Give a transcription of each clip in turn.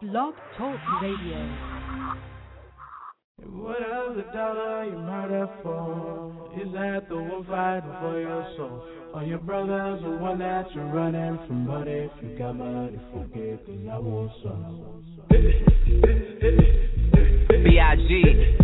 Blog Talk Radio. Whatever the dollar you murder for, is that the one fighting for your soul? Or your brother's the one that you're running from? But if you got money, forget, 'cause I want some. B.I.G.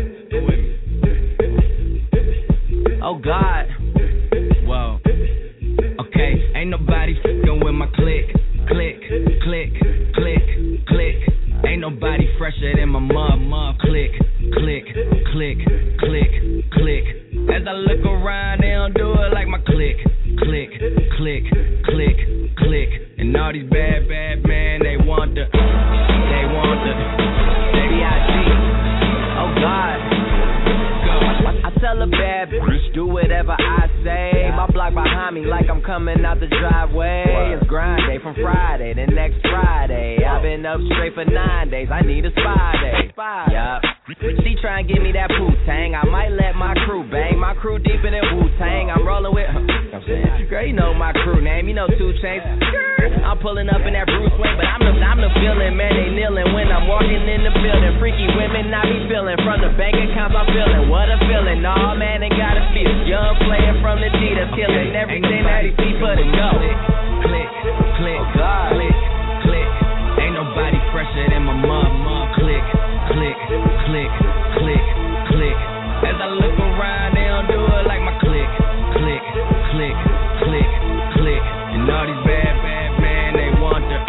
Oh God. Whoa. Okay, ain't nobody fucking with my click. Click, click, click, click. Ain't nobody fresher than my mom. Click, click, click, click, click. As I look around, they don't do it like my click. Click, click, click, click. And all these bad men, they want the B.I.G. Oh God. I tell a bad bitch, do whatever I say. My block behind me like I'm coming out the driveway. It's grind day from Friday to next Friday. I've been up straight for 9 days, I need a spy day. Yup. She try and give me that Wu-Tang. I might let my crew bang. My crew deeper than Wu-Tang. I'm rolling with, I'm saying, girl, you know my crew name. You know 2 Chainz. I'm pulling up in that Bruce Wayne, but I'm the feeling, man. They kneeling when I'm walking in the building. Freaky women I be feeling. From the bank accounts I'm feeling. What a feeling. Nah, man, they gotta feel. Young player from the G that's killing everything that he see for the go. Click, click, oh God. Click, click. Ain't nobody fresher than my mom. Click, click, click, click, click. As I look around, they don't do it like my click. Click, click, click, click. And all these bad men, they want the.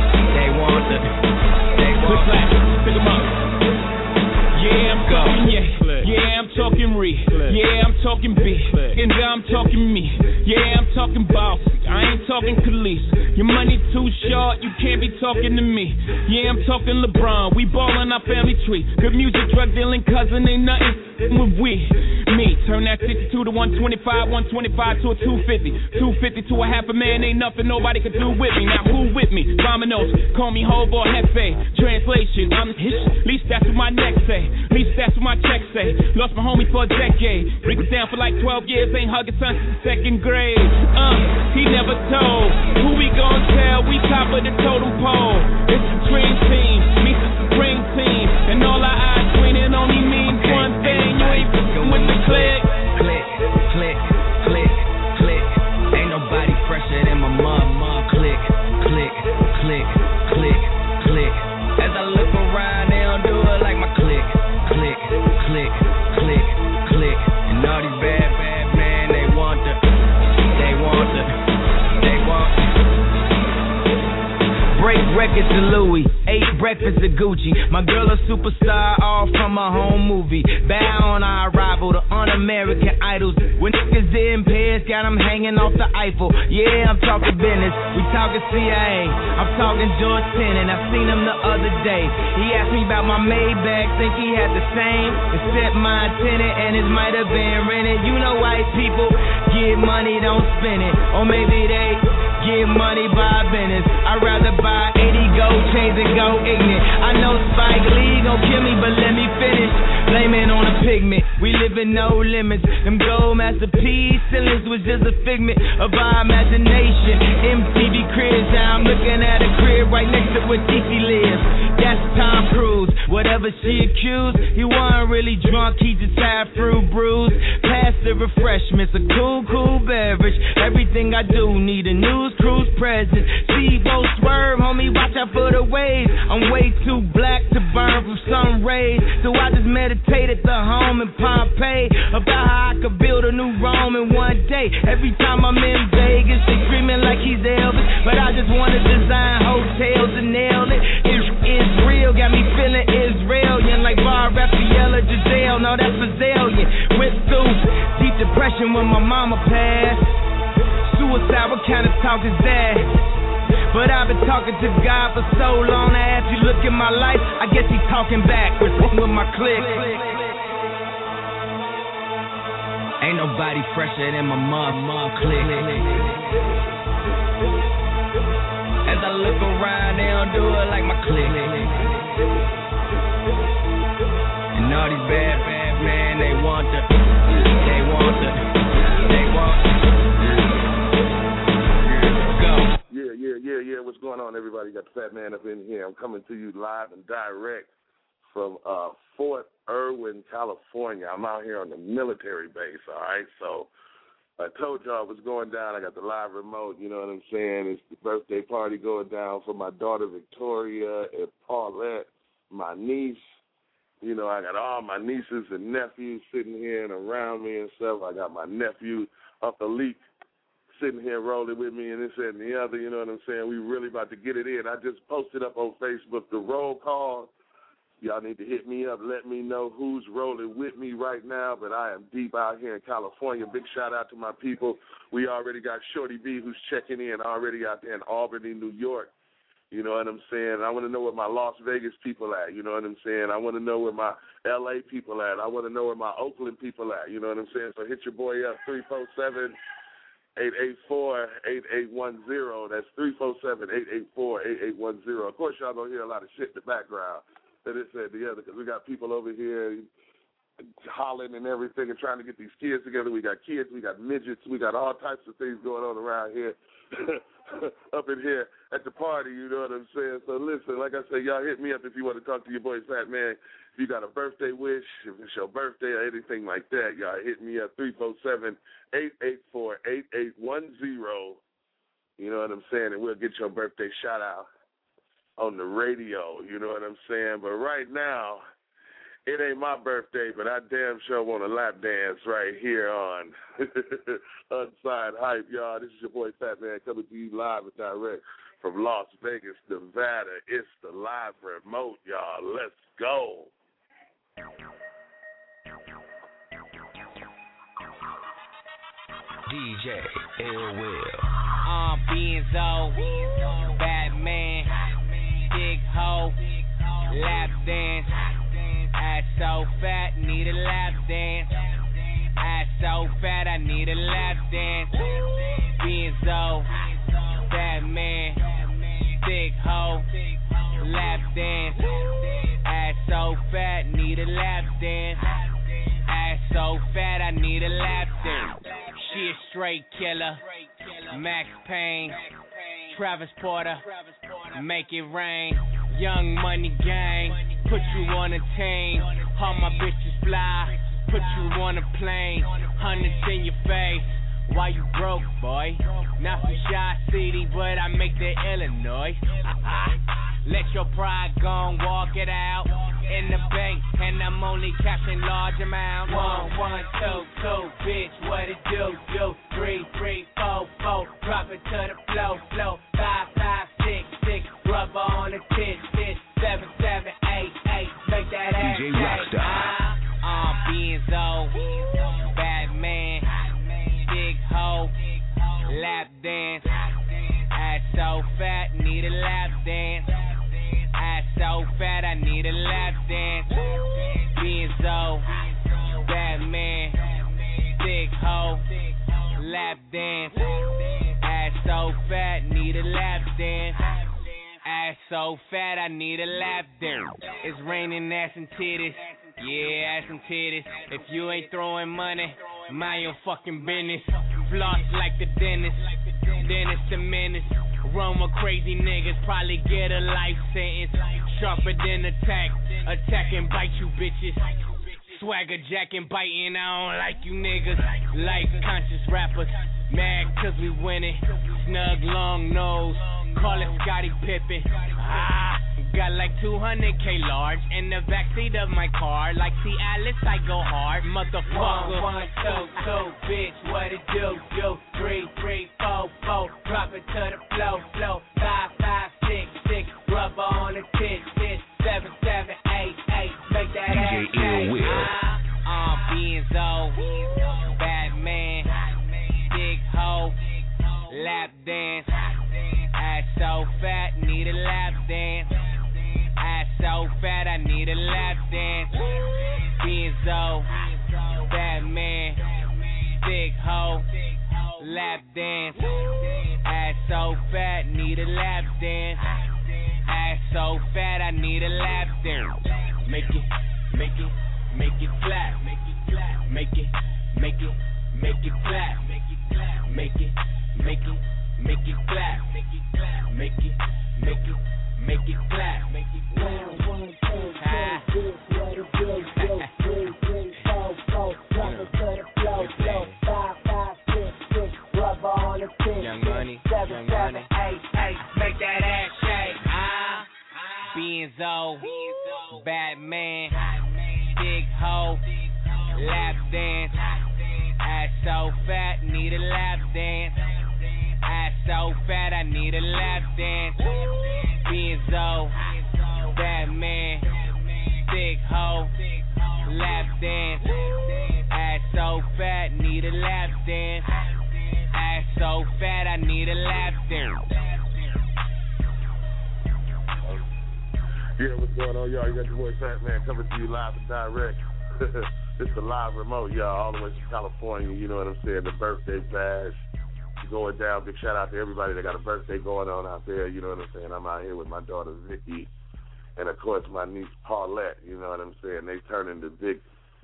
Pick 'em up. Yeah, I'm talking, yeah, I'm talking re. Yeah, I'm talking B. And I'm talking me. Yeah, I'm talking bossy. I ain't talking Khalees. Your money too short, you can't be talking to me. Yeah, I'm talking LeBron. We ballin' our family tree. Good music, drug dealing, cousin, ain't nothing with we. Me, turn that 62 to 125, 125 to a 250. 250 to a half a man, ain't nothing nobody could do with me. Now who with me? Dominoes, call me Hov or Hefe. Translation, I'm hish. Least that's what my neck say. Least that's what my check say. Lost my homie for a decade. Break it down for like 12 years, ain't hugging son since 2nd grade. He never told. Who we gon' tell? We top of the totem pole. It's the dream team, meets the supreme team. And all our eyes twinning only means one thing. You ain't fucking with the click. Click, click, click, click. Ain't nobody fresher than my mom. Click, click, click, click, click. As I look around, they don't do it like my click. Click, click, click, click. And all these bad men, they want the. Break records to Louis, 8 breakfasts to Gucci. My girl a superstar, all from a home movie. Bow on our arrival to Un-American Idols. When niggas in Paris, got them hanging off the Eiffel. Yeah, I'm talking business, we talking CIA. I'm talking George Tenet, I seen him the other day. He asked me about my Maybach, think he had the same. Except my tenant and it might have been rented. You know white people get money, don't spend it. Or maybe they get money by business. I'd rather buy 80 gold chains and go ignorant. I know Spike Lee gon' kill me, but let me finish. Blame it on a pigment. We live in no limits. Them gold masterpiece ceilings was just a figment of our imagination. MTV cribs, now I'm looking at a crib right next to where Titi lives. That's Tom Cruise. Whatever she accused, he wasn't really drunk, he just had fruit bruise. Pass the refreshments, a cool beverage. Everything I do need a news cruise present. Steve-O swerve, homie, watch out for the waves. I'm way too black to burn from sun rays, so I just meditate at the home in Pompeii about how I could build a new Rome in one day. Every time I'm in Vegas, they screaming like he's Elvis, but I just wanna design hotels and nail it. It's real, got me feeling Israelian like Bar Raphael or Giselle. No, that's Brazilian. Went through deep depression when my mama passed. Suicide, what kind of talk is that? But I've been talking to God for so long. Now if you look at my life, I guess he's talking backwards with my click. Ain't nobody fresher than my mom click. As I look around, they don't do it like my click. And all these bad men, they want the. Go. Yeah, what's going on, everybody? You got the Fat Man up in here. I'm coming to you live and direct from Fort Irwin, California. I'm out here on the military base, all right? So I told y'all what's going down. I got the live remote, you know what I'm saying? It's the birthday party going down for my daughter Victoria and Paulette, my niece. You know, I got all my nieces and nephews sitting here and around me and stuff. I got my nephew, Uncle Leek, sitting here rolling with me and this and the other, you know what I'm saying? We really about to get it in. I just posted up on Facebook the roll call. Y'all need to hit me up, let me know who's rolling with me right now, but I am deep out here in California. Big shout out to my people. We already got Shorty B who's checking in already out there in Albany, New York. You know what I'm saying? I want to know where my Las Vegas people at. You know what I'm saying? I want to know where my L.A. people at. I want to know where my Oakland people at. You know what I'm saying? So hit your boy up, 347-884-8810. That's 347-884-8810. Of course, y'all going to hear a lot of shit in the background. That is and the other, because we got people over here hollering and everything and trying to get these kids together. We got kids, we got midgets, we got all types of things going on around here, up in here at the party, you know what I'm saying? So listen, like I said, y'all hit me up if you want to talk to your boy Fat Man. If you got a birthday wish, if it's your birthday or anything like that, y'all hit me up, 347-884-8810. You know what I'm saying? And we'll get your birthday shout out on the radio, you know what I'm saying? But right now, it ain't my birthday, but I damn sure want a lap dance right here on Unsigned Hype, y'all. This is your boy Fat Man coming to you live and direct from Las Vegas, Nevada. It's the live remote, y'all. Let's go. DJ Ill Will. Benzo, Batman, Big Ho, lap dance. Ass so fat, need a lap dance. Ass so fat, I need a lap dance. Benzo, Batman, Big Ho, lap dance. Ass so fat, need a lap dance. Ass so fat, I need a lap dance. She a straight killer, Max Payne, Travis Porter, make it rain. Young Money Gang, put you on a team. All my bitches fly, put you on a plane. Hundreds in your face, why you broke, boy? Not from Shy City, but I make the Illinois. Let your pride go and walk it out. In the bank, and I'm only cashing large amounts. 1, 1, 2, 2, bitch, what it do? 3, 3, 4, 4, drop it to the flow, 5, 5, 6, 6, rubber on the tit, 7, 7, 8, 8, make that ass DJ Rockstar. Benzo, Batman, Big Ho, lap dance. Ass so fat, need a lap dance. Ass so fat, I need a lap dance. Benzo, Batman, Big Ho, lap dance. Ass so fat, need a lap dance. Ass so fat, I need a lap dance. It's raining ass and titties. Yeah, ass and titties. If you ain't throwing money, mind your fucking business. Floss like the dentist, dentist the menace. Run with crazy niggas, probably get a life sentence. Sharper than attack and bite you bitches. Swagger jacking, biting, I don't like you niggas. Life conscious rappers, mad cause we winning. Snug long nose, call it Scottie Pippen. Got like 200K large in the backseat of my car. Like see Alice, I go hard, motherfucker. 1, 1, 2, 2, bitch, what it do? 3, 3, 4, 4, drop it to the flow, 5, 5, 6, 6, rubber on the tit, 7, 7, 8, 8, make that ass shake. Benzo, Batman, Big Ho, lap dance. Ass so fat, need a lap dance. Ass so fat, I need a lap dance. Benzo, Batman, Big Ho, lap dance. Ass so fat, need a lap dance. Ass so fat, I need a lap dance. Make it clap. Make it clap. Make it clap. make it clap, make it clap, make it clap. Young money, make that ass shake. Benzo, Batman, big hoe, lap dance. Ass so fat, need a lap dance. Ass so fat, I need a lap dance. Benzo, Batman, big hoe, lap dance. Ass so fat, need a lap dance. Ass so fat, I need a lap dance. Yeah, what's going on, y'all? You got your boy Fat Man coming to you live and direct. It's the live remote, y'all, all the way from California. You know what I'm saying? The birthday bash going down. Big shout out to everybody that got a birthday going on out there. You know what I'm saying? I'm out here with my daughter Vicky, and of course my niece Paulette. You know what I'm saying? They turning the big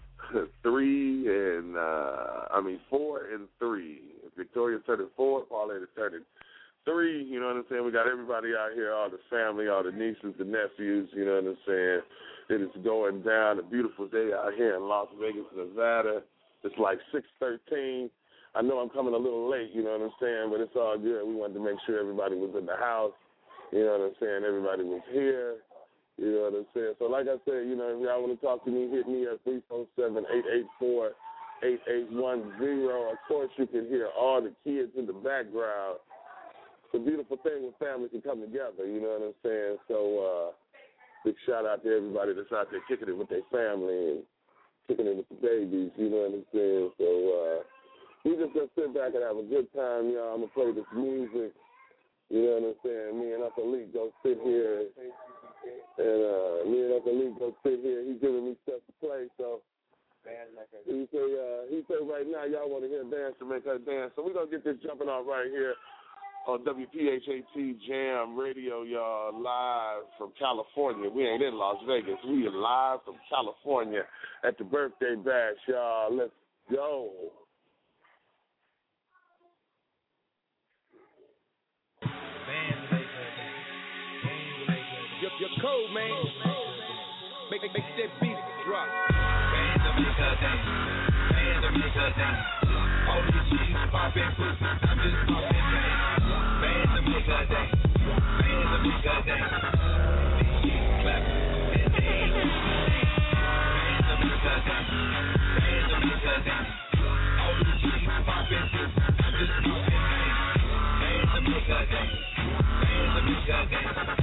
4 and 3. Victoria's turning 4. Paulette is turning 3. You know what I'm saying? We got everybody out here, all the family, all the nieces, the nephews. You know what I'm saying? It is going down. A beautiful day out here in Las Vegas, Nevada. It's like 6:13. I know I'm coming a little late, you know what I'm saying, but it's all good. We wanted to make sure everybody was in the house. You know what I'm saying? Everybody was here. You know what I'm saying? So like I said, you know, if y'all want to talk to me, hit me at 347-884-8810. Of course, you can hear all the kids in the background. It's a beautiful thing when families can come together, you know what I'm saying? So big shout out to everybody that's out there kicking it with their family and kicking it with the babies, you know what I'm saying? So we just gonna sit back and have a good time, y'all. I'm gonna play this music, you know what I'm saying? Me and Uncle Lee go sit here, and he's giving me stuff to play, so he say right now y'all want to hear a dance to make her dance, so we're gonna get this jumping off right here on WPHAT Jam Radio, y'all, live from California. We ain't in Las Vegas. We are live from California at the birthday bash, y'all. Let's go. Your code, man. Make that beat drop. Bands to make her dance. Bands to make her dance. All these cheese poppin' pussy. I'm just poppin' bands. Bands to make her dance. Bands to make her dance. These cheese clappin' and they ain't bands to make her dance. Bands to make her dance. All these cheese poppin' pussy. I'm just poppin' bands. Bands to make her dance. Bands to make her dance.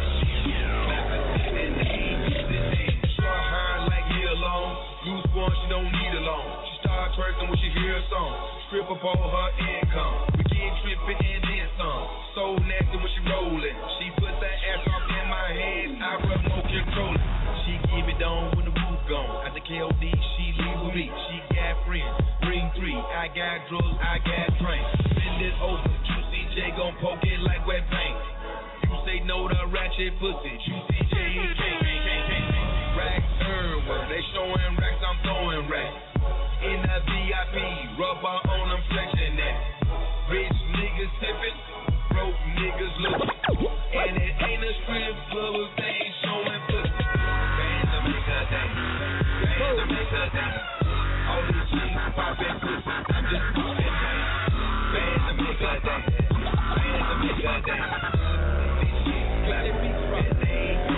Loose one, she don't need a loan. She start twerking when she hear a song. Strip up all her income. We get tripping and then some. So nasty when she rollin'. She put that ass off in my hand. I remote control it. She give me down when the roof gone. At the KOD, she leave with me. She got friends. Ring 3, I got drugs, I got drinks. Send it over. Juicy J gon' poke it like wet paint. You say no to ratchet pussy. Juicy J can't. Racks everywhere, they showing racks, I'm throwing racks. In the VIP, rubber on them flexing that. Rich niggas tipping, broke niggas looking. And it ain't a strip club if they ain't showing pussy. Bands to make her dance, bands to make her dance. All these cheese poppin' pussy, I'm just poppin' bands. Bands to make her dance, bands to make her dance. These cheese clappin' and they ain't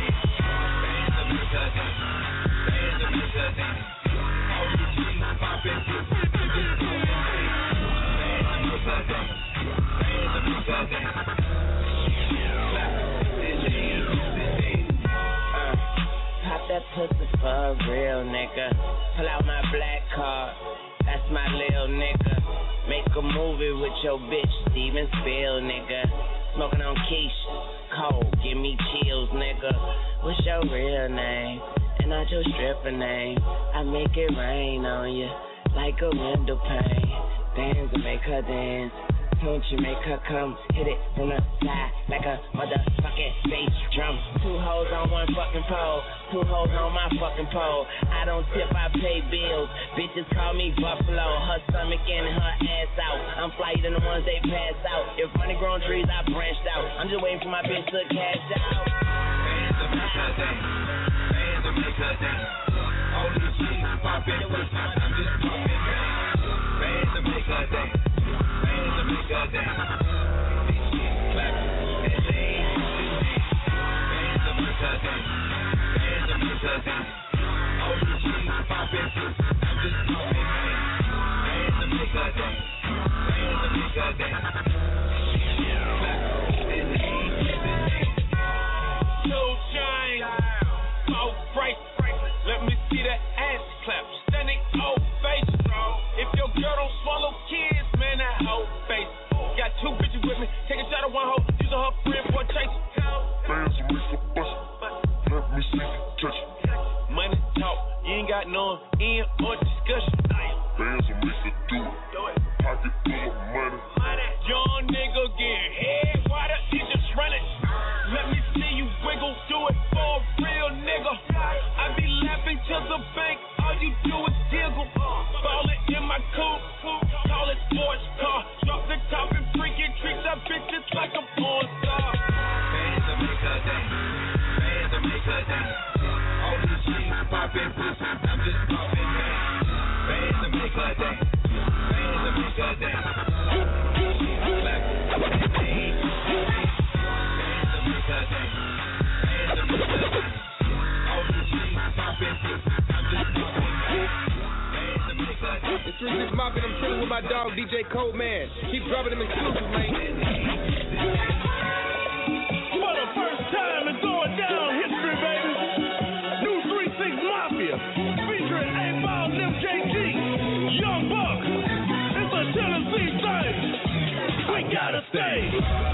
Pop that pussy for a real nigga. Pull out my black card, that's my lil nigga. Make a movie with your bitch, Steven Spiel, nigga. Smoking on Keisha, cold, give me chills, nigga. What's your real name? And not your stripper name. I make it rain on you like a window pane. Bands to make her dance. Don't you make her come, hit it from the side like a motherfucking bass drum. 2 hoes hoes on one fucking pole, 2 hoes on my fucking pole. I don't tip, I pay bills. Bitches call me Buffalo. Her stomach in and her ass out. I'm flyer than the ones they pass out. If money grown trees, I branched out. I'm just waiting for my bitch to cash out. Bands to make her dance. Bands to make her dance. All these chicks poppin', I'm just poppin' bands. Bands to make her dance. Bands to make her dance. These chicks clappin' and they ain't bands to make her dance. Bands to make her dance. All these chicks poppin', I'm just poppin' bands. Bands to make her dance. Bands to make her dance. Clappin' and they ain't Two chains, smoke break. Let me see that ass clap. Standing ovation. If your girl don't swallow kids, man, that hoe face. Got 2 bitches with me. Take a shot of one hoe. Using her friend for a chase. Bands to make her bust. Let me see you touch it. Money talk. You ain't got no end or discussion. Bands to make her do it. Pocket full of money. Young nigga getting head. Why the he just running? Let me see you wiggle, do it for a real nigga. I be laughing to the bank, all you do is giggle. Ballin' in my coupe, call it sports car. Drop the top and freaking treat that bitch just like a porn star. bands to make her dance. Bands to make her dance. All these chicks poppin', I'm just poppin' bands. Bands to make her dance. Bands to make her dance. It's 3-6 Mafia, I'm chillin' with my dog DJ Coleman. Keep dropping them exclusives, man. For the first time it's going down history, baby. New 3-6 Mafia, featuring A-Ball, Lim JG, Young Buck. It's a Tennessee thing. We gotta stay.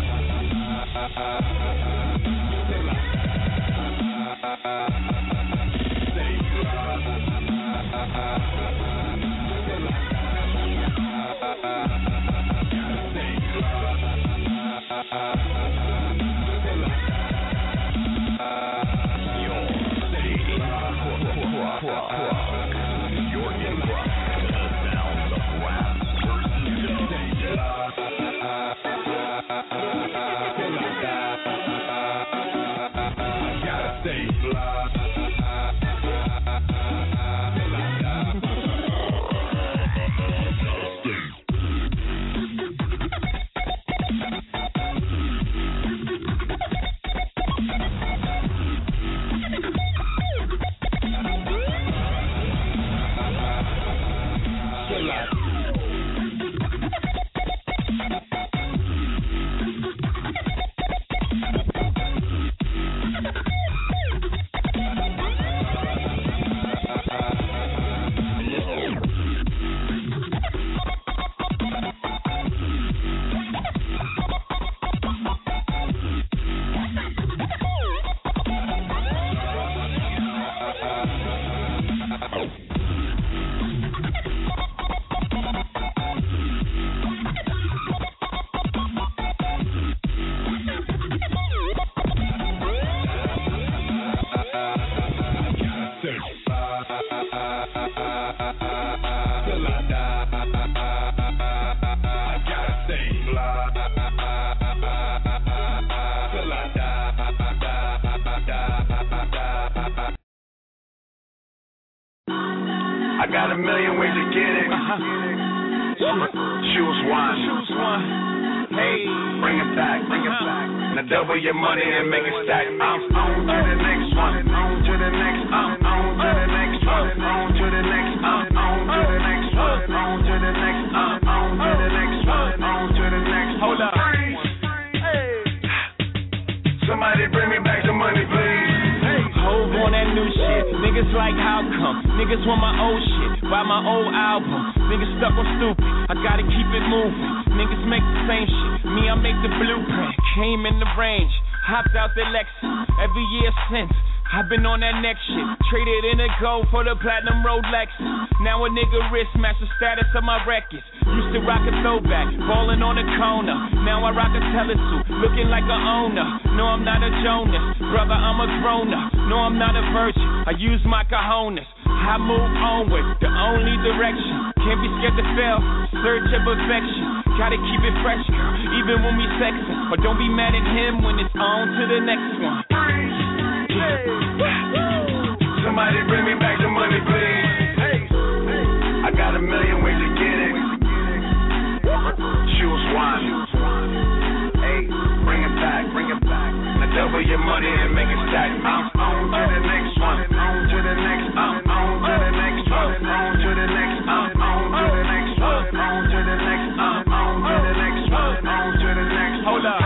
I got a million ways to get it. Choose one. Hey, bring it back. Now double your money and make it stack. I'm on to the next one. On to the next. On to the next one. On to the next. On to the next one. On to the next. On to the next one. On to the next. Hold up. Somebody bring me back the money, please. Hove on that new shit. Niggas like how come? Niggas want my old shit. Buy my old album. Niggas stuck on stupid. I gotta keep it moving. Niggas make the same shit. Me, I make the blueprint. Came in the range. Hopped out the Lexus every year since. I've been on that next shit. Traded in a gold for the platinum Rolex. Now a nigga wrist match the status of my records. Used to rock a throwback, ballin' on the corner. Now I rock a telesuit, looking like a owner. No, I'm not a Jonas, brother, I'm a grown-up. No, I'm not a virgin, I use my cojones. I move onward, the only direction. Can't be scared to fail, search of perfection. Gotta keep it fresh, girl, even when we sexin'. But don't be mad at him when it's on to the next one. Somebody bring me back the money, please. I got a million ways to get it. Choose one. Hey, bring it back. Now double your money and make it stack. I'm on to the next one. On to the next. I'm on to the next one. On to the next. I'm on to the next one. On to the next. I'm on to the next one. On to the next. Hold up.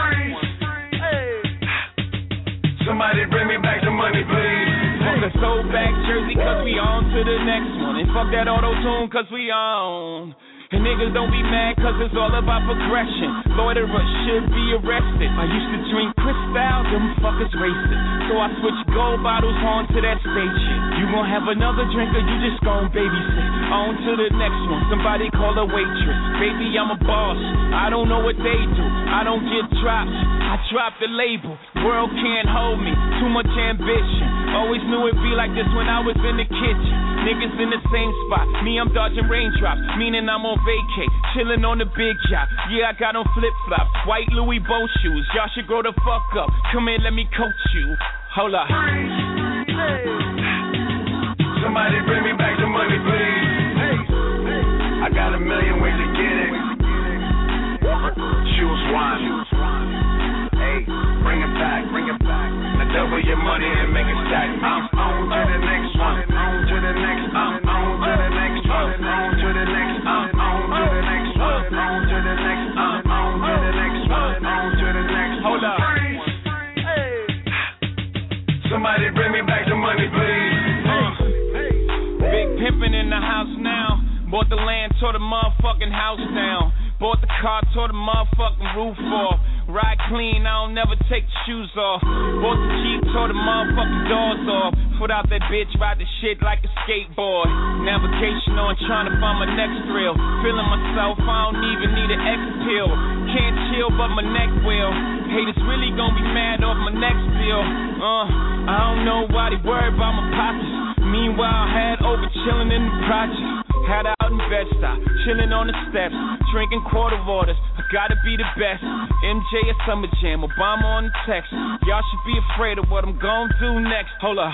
Somebody bring me back the money, please. Fuck a throwback jersey, cause we on to the next one. And fuck that auto-tune, cause we on. And niggas don't be mad, cause it's all about progression. Loiterers should be arrested. I used to drink Cristal, them fuckers racist. So I switched gold bottles on to that state shit. You gon' have another drink or you just gon' babysit. On to the next one, somebody call a waitress. Baby, I'm a boss, I don't know what they do. I don't get drops, I drop the label. World can't hold me, too much ambition. Always knew it'd be like this when I was in the kitchen. Niggas in the same spot, me I'm dodging raindrops. Meaning I'm on vacay, chillin' on the big yacht. Yeah, I got on flip-flops, white Louis Bow shoes. Y'all should grow the fuck up, come here, let me coach you. Hold up. Somebody bring me back the money, please. I got a million ways to get it. Choose one. Hey, bring it back. Now double your money and make it stack. I'm on to the next one. On to the next. I'm on to the next one. On to the next. I'm on to the next one. On to the next. I'm on to the next one. On to the next. Hold up. Somebody bring me back the money, please. Big pimpin' in the house now. Bought the land, tore the motherfucking house down. Bought the car, tore the motherfucking roof off. Ride clean, I don't never take the shoes off. Bought the Jeep, tore the motherfucking doors off. Put out that bitch, ride the shit like a skateboard. Navigation on, trying to find my next thrill. Feeling myself, I don't even need an X pill. Can't chill, but my neck will. Haters really gon' be mad off my next bill. I don't know why they worry about my pockets. Meanwhile, had over chillin' in the projects. Had out in Bed-Stuy, chillin' on the steps, drinking quarter waters. I gotta be the best. MJ at Summer Jam, Obama on the text. Y'all should be afraid of what I'm gon' do next. Hold up.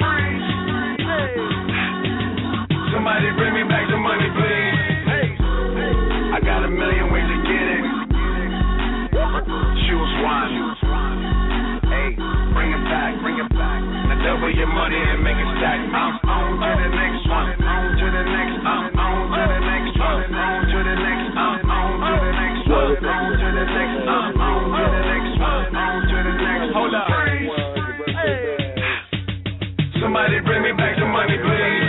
Somebody bring me back the money, please. I got a million ways to get it. Choose one. Hey, bring it back. Now double your money and make it stack. I'm on to the next one. On to the next. I'm on to the next one. On to the next. I'm on to the next one. On to the next. I'm on to the next one. On to the next. Hold up. Somebody bring me back the money, please.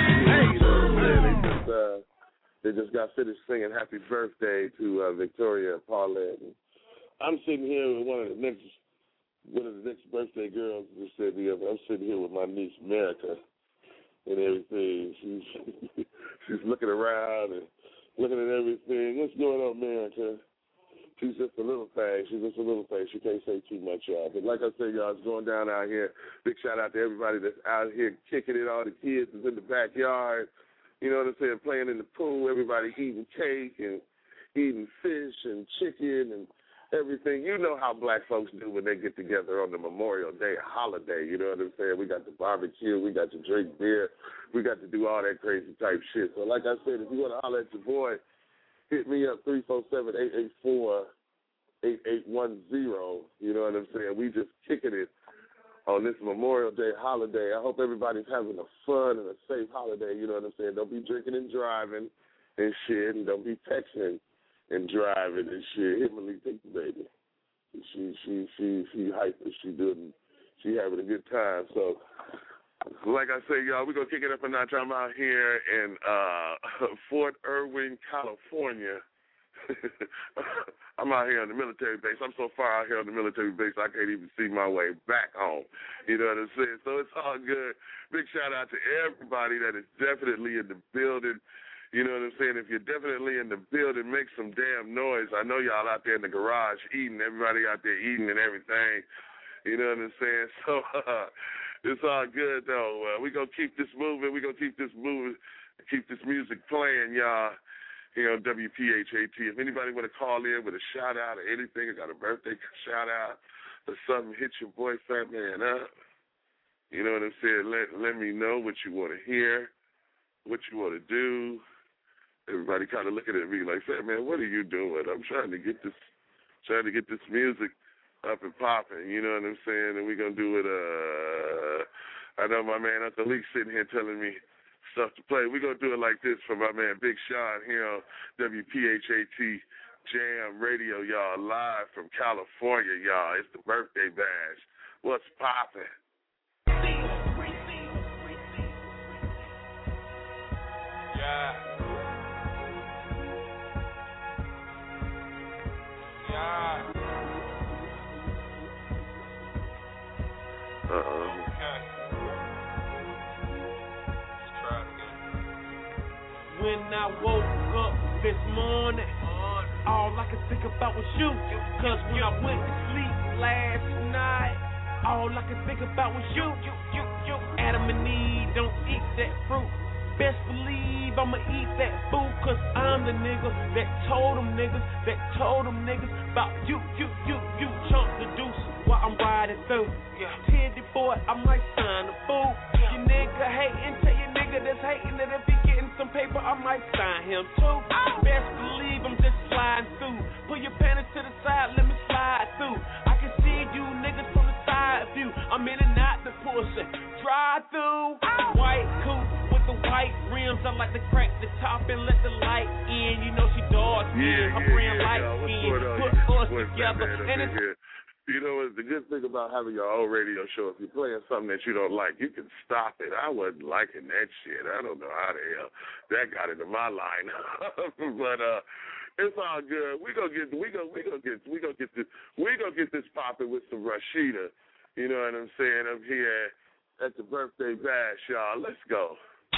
They just got finished singing happy birthday to Victoria Paulette. I'm sitting here with one of the next birthday girls. I'm sitting here with my niece Merica and everything. She's looking around and looking at everything. What's going on, Merica? She's just a little thing. She can't say too much, y'all. But like I said, y'all, it's going down out here. Big shout out to everybody that's out here kicking it. All the kids is in the backyard. You know what I'm saying? Playing in the pool. Everybody eating cake and eating fish and chicken and everything. You know how black folks do when they get together on the Memorial Day holiday. You know what I'm saying? We got the barbecue. We got to drink beer. We got to do all that crazy type shit. So like I said, if you want to holler at your boy, hit me up, 347-884-8810. You know what I'm saying? We just kicking it on this Memorial Day holiday. I hope everybody's having a fun and a safe holiday. You know what I'm saying? Don't be drinking and driving and shit, and don't be texting and driving and shit. Emily, take the baby. She hyper. She having a good time. So, like I say, y'all, we're going to kick it up a notch. I'm out here in Fort Irwin, California. I'm out here on the military base. I'm so far out here on the military base, I can't even see my way back home. You know what I'm saying? So it's all good. Big shout out to everybody that is definitely in the building. You know what I'm saying? If you're definitely in the building, make some damn noise. I know y'all out there in the garage eating. Everybody out there eating and everything. You know what I'm saying? So it's all good, though. We're going to keep this moving. We're going to keep this moving, keep this music playing, y'all. Here on WPHAT. If anybody want to call in with a shout-out or anything, I got a birthday shout-out or something, hit your boy Fat Man up. You know what I'm saying? Let me know what you want to hear, what you want to do. Everybody kind of looking at me like, Fat Man, what are you doing? I'm trying to get this music up and popping. You know what I'm saying? And we're going to do it. I know my man Uncle Leak sitting here telling me stuff to play. We're going to do it like this for my man Big Sean here on WPHAT Jam Radio, y'all, live from California, y'all. It's the birthday bash. What's poppin'? Yeah. Okay. When I woke up this morning, all I could think about was you. Cause when I went to sleep last night, all I could think about was you. Adam and Eve don't eat that fruit. Best believe I'ma eat that food. Cause I'm the nigga that told them niggas about you. Chunk the deuce while I'm riding through. Teddy boy, I might sign a fool. Your nigga hating, tell your nigga that's hating that if he getting some paper, I might sign him too. Best believe I'm just sliding through. Pull your panties to the side, let me slide through. I can see you niggas from the side view. I'm in and out the Porsche, drive through. White coupe with the white rims. I like to crack the top and let the light in. You know she dark skin, her friend light skin. Put us together and it's. You know what? The good thing about having your own radio show, if you're playing something that you don't like, you can stop it. I wasn't liking that shit. I don't know how the hell that got into my line. But it's all good. We gonna get this popping with some Rashida. You know what I'm saying? Up here at the birthday bash, y'all. Let's go.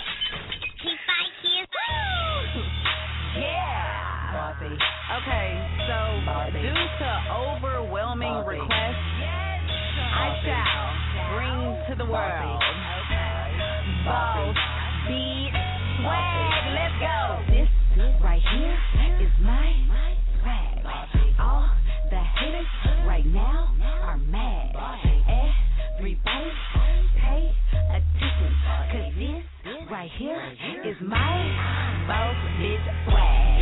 Yeah. Bossy. Okay, so due to overwhelming requests, I shall bring to the world Boss Beat Swag. Let's go. This right here is my swag. All the haters right now are mad. Everybody pay attention, cause this right here is my Boss Bitch Swag.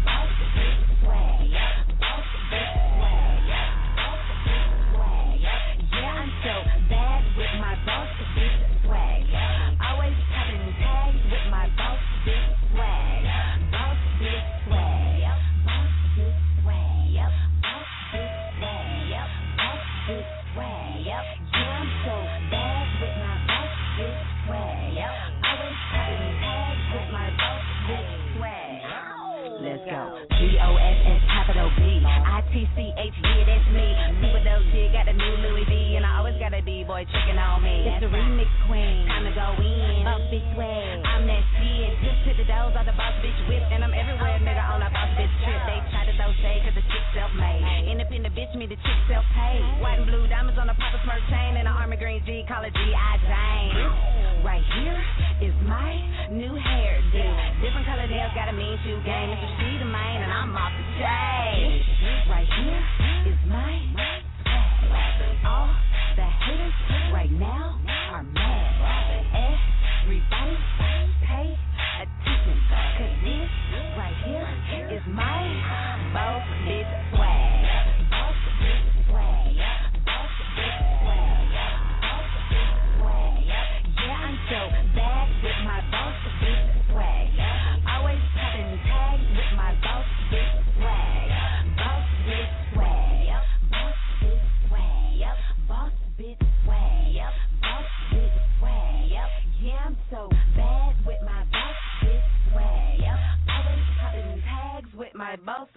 ITCH, yeah, that's me. Super dope shit, got the new Louis V, and I always got a D-boy checking on me. It's the remix queen, time to go in. Boss Bitch Swag, I'm that shit. Just hit the doors on the Boss Bitch whip, and I'm everywhere, nigga, on a Boss Bitch trip. They try to throw shade, cause the chick self-made. Independent bitch, me the chick self-paid. White and blue diamonds on a Papa Smurf chain, and an army green G, call it G.I. Jane. Right here is my new hairdo. Different color nails, got a mean shoe game. If you see the main, and I'm off the chain. Right here is my swag. All the haters right now are mad. Everybody pay attention, cause this right here is my Boss Bitch Swag. Boss Bitch Swag. Boss Bitch Swag. Boss Bitch Swag. Yeah, I'm so bad with my Boss Bitch Swag. Always popping tags with my Boss Bitch Swag. Boss Bitch Swag. Boss Bitch Swag. Boss Bitch Swag. Boss Bitch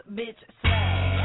bitch swag.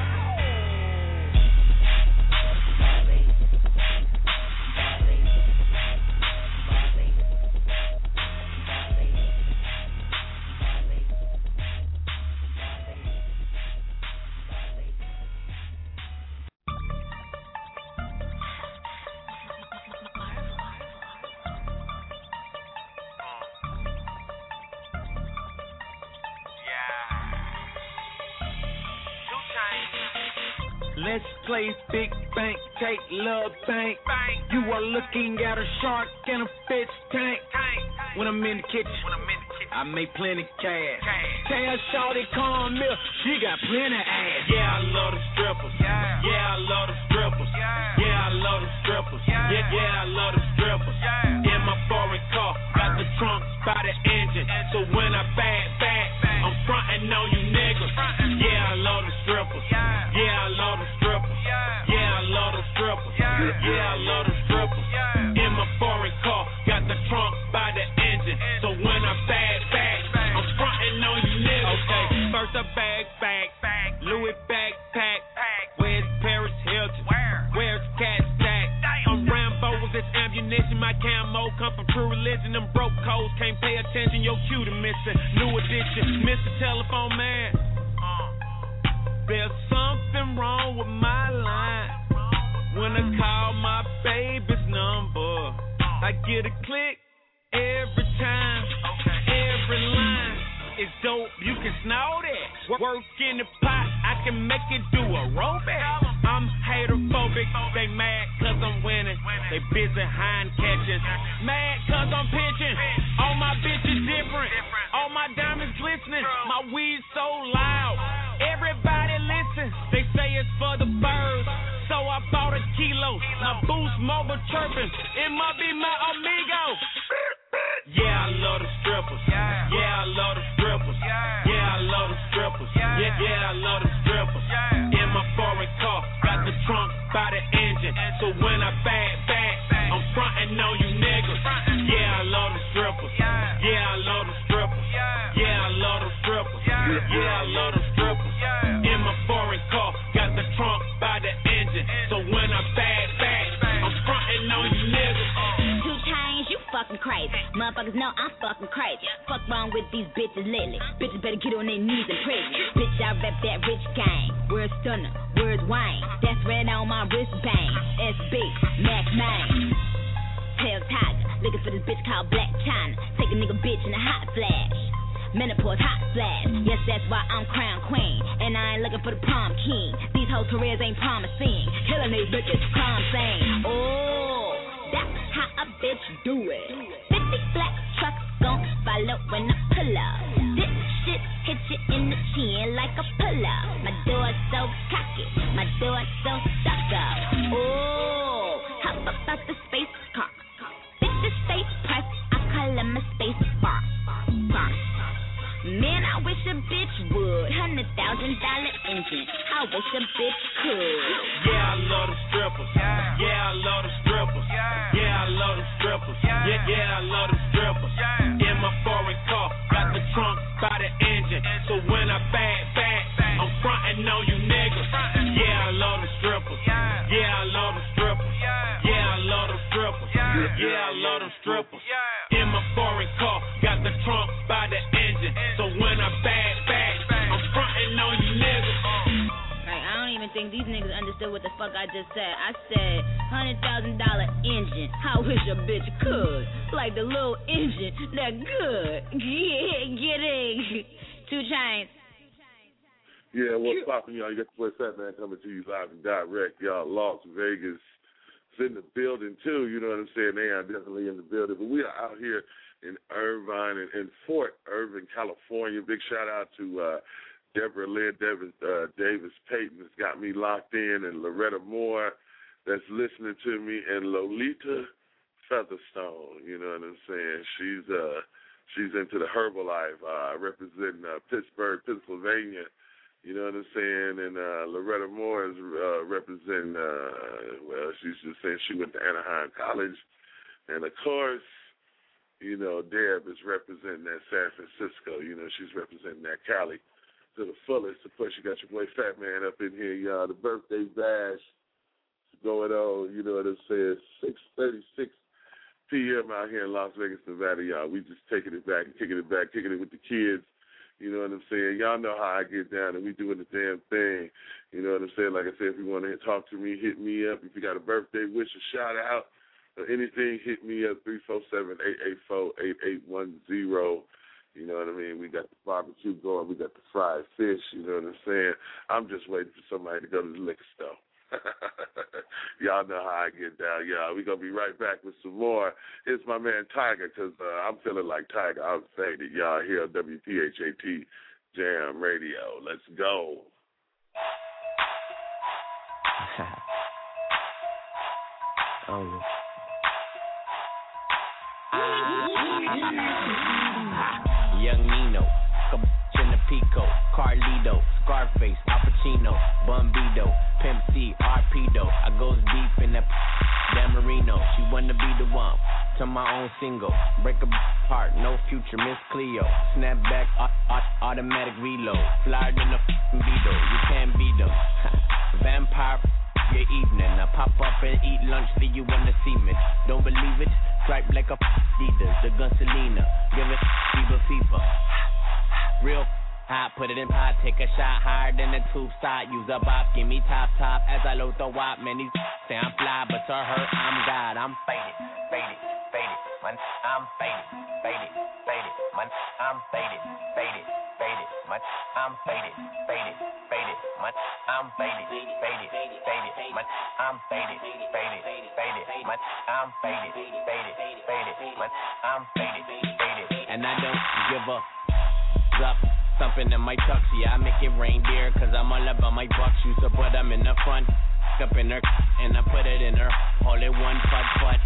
Let's play big bank, take love bank. You are looking at a shark and a fish tank. When I'm in the kitchen, I make plenty cash. Tell shawty come here, she got plenty ass. Yeah, I love the strippers. Yeah, I love the strippers. Yeah, I love the strippers. Yeah, I love the strippers. In my foreign car, got the trunk by the engine. So when I back, I'm frontin' on you niggas. Yeah, I love the strippers. Yeah, I love the strippers. Yeah, I love the strippers. Yeah, I love the strippers. In my foreign car, got the trunk by the engine. So when I back, I'm frontin' on you niggas. Okay, first a bag, Louis backpack. Where's Paris Hilton? Where's Cat Stack? I'm Rambo with this ammunition. My camo come from True Religion. Them broke codes can't pay attention. Your cue to missing. New addiction, Mr. Telephone Man. There's something wrong with my line. When I call my baby's number, I get a click every time. Every line is dope, you can snort it. Work in the pot, I can make it do aerobic. I'm haterphobic, they mad cause I'm winning. They busy hind catching, mad cause I'm pitching. All my bitches different, all my diamonds glistening. My weed so loud, everybody listen. They say it's for the birds, so I bought a kilo. My Boost Mobile chirping, it might be my amigo. Yeah, I love the strippers. Yeah, I love the strippers. Yeah, I love the strippers. Yeah, I love the strippers. In my foreign car, got the trunk by the engine. So when I back, I'm frontin' on you niggas. Yeah, I love the strippers. Yeah, I love the strippers. Yeah, I love the strippers. Yeah, I love the strippers. In my foreign car, got the trunk by the engine. So when I back, I'm frontin' on you niggas. 2 Chainz, you fucking crazy. Motherfuckers know I'm fucking crazy. Fuck wrong with these bitches lately. Bitches better get on their knees and pray. Bitch, I rep that rich gang. Where's Stunner? Where's Wayne? That's red on my wristband. SB, Mac Main. Tail Tiger, looking for this bitch called Black China. Take a nigga bitch in a hot flash. Menopause hot flash. Yes, that's why I'm crown queen. And I ain't looking for the prom king. These whole careers ain't promising. Killing these bitches, crime scene. Oh, that's how a bitch do it. 50 black trucks gon' follow when I pull up. This shit hit you in the chin like a pull-up. My door's so cocky, my door's so stuck up. Oh, hop up out the space car. Bitches stay pressed, I call them a space bar. Man, I wish a bitch would. $100,000 engine. I wish a bitch could. Yeah, I love the strippers. Yeah, I love the strippers. Yeah, I love the strippers. Yeah, I love the strippers. In my foreign car, got the trunk by the engine. So when I back, I'm frontin' on you niggas. Yeah, I love the strippers. Yeah, I love the strippers. Yeah, I love the strippers. Yeah, I love the strippers. In my foreign car, got the trunk by the engine. So when I back, I'm frontin' on you niggas. Like, I don't even think these niggas understood what the fuck I just said. I said $100,000 engine. I wish a bitch could. Like the little engine that good. Get it. 2 Chainz. Yeah, what's poppin', y'all? You got the boy Fat Man coming to you live and direct. Y'all, Las Vegas is in the building, too. You know what I'm saying? They are definitely in the building. But we are out here in Irvine and in Fort Irvine, California. Big shout-out to Deborah Lynn Davis Payton that's got me locked in, and Loretta Moore that's listening to me, and Lolita Featherstone. You know what I'm saying? She's into the Herbalife, representing Pittsburgh, Pennsylvania. You know what I'm saying? And Loretta Moore is representing, she's just saying she went to Anaheim College. And, of course, you know, Deb is representing that San Francisco. You know, she's representing that Cali. to the fullest. Of course, you got your boy Fat Man up in here, y'all. The birthday bash going on, you know what I'm saying, 6:36 p.m. out here in Las Vegas, Nevada, y'all. We just taking it back, kicking it with the kids. You know what I'm saying? Y'all know how I get down, and we doing the damn thing. You know what I'm saying? Like I said, if you want to talk to me, hit me up. If you got a birthday wish, a shout-out, or anything, hit me up, 347-884-8810. You know what I mean? We got the barbecue going. We got the fried fish. You know what I'm saying? I'm just waiting for somebody to go to the liquor store. Y'all know how I get down, y'all. We're going to be right back with some more. Here's my man Tiger, because I'm feeling like Tiger. I'm faded, y'all, here on WPHAT Jam Radio. Let's go. Oh, Young Nino, in the Pico, Carlito, Scarface, Al Pacino, Bumbido, Pimp C, Arpedo. I goes deep in that Dan Marino. She wanna be the one to my own single. Break a heart, no future, Miss Cleo. Snapback, automatic reload. Flyer than a Beetle, you can't beat them. Vampire your evening. I pop up and eat lunch, see you on the semen. Don't believe it? Stripe like a Adidas, the gun Selena. Give it fever. Real hot, put it in pot, take a shot higher than the tube side. Use a bop, give me top as I load the wop. Man, these say I'm fly, but to her, I'm God. I'm faded. Man, I'm faded. Man, I'm faded. Man, I'm faded. Man, I'm faded. Man, I'm faded. Man, I'm faded. Man, I'm faded. And I don't give up. Something in my tux, yeah, I make it reindeer, cause I'm all about my buck shoes, but I'm in the front, up in her, and I put it in her, all in one putt.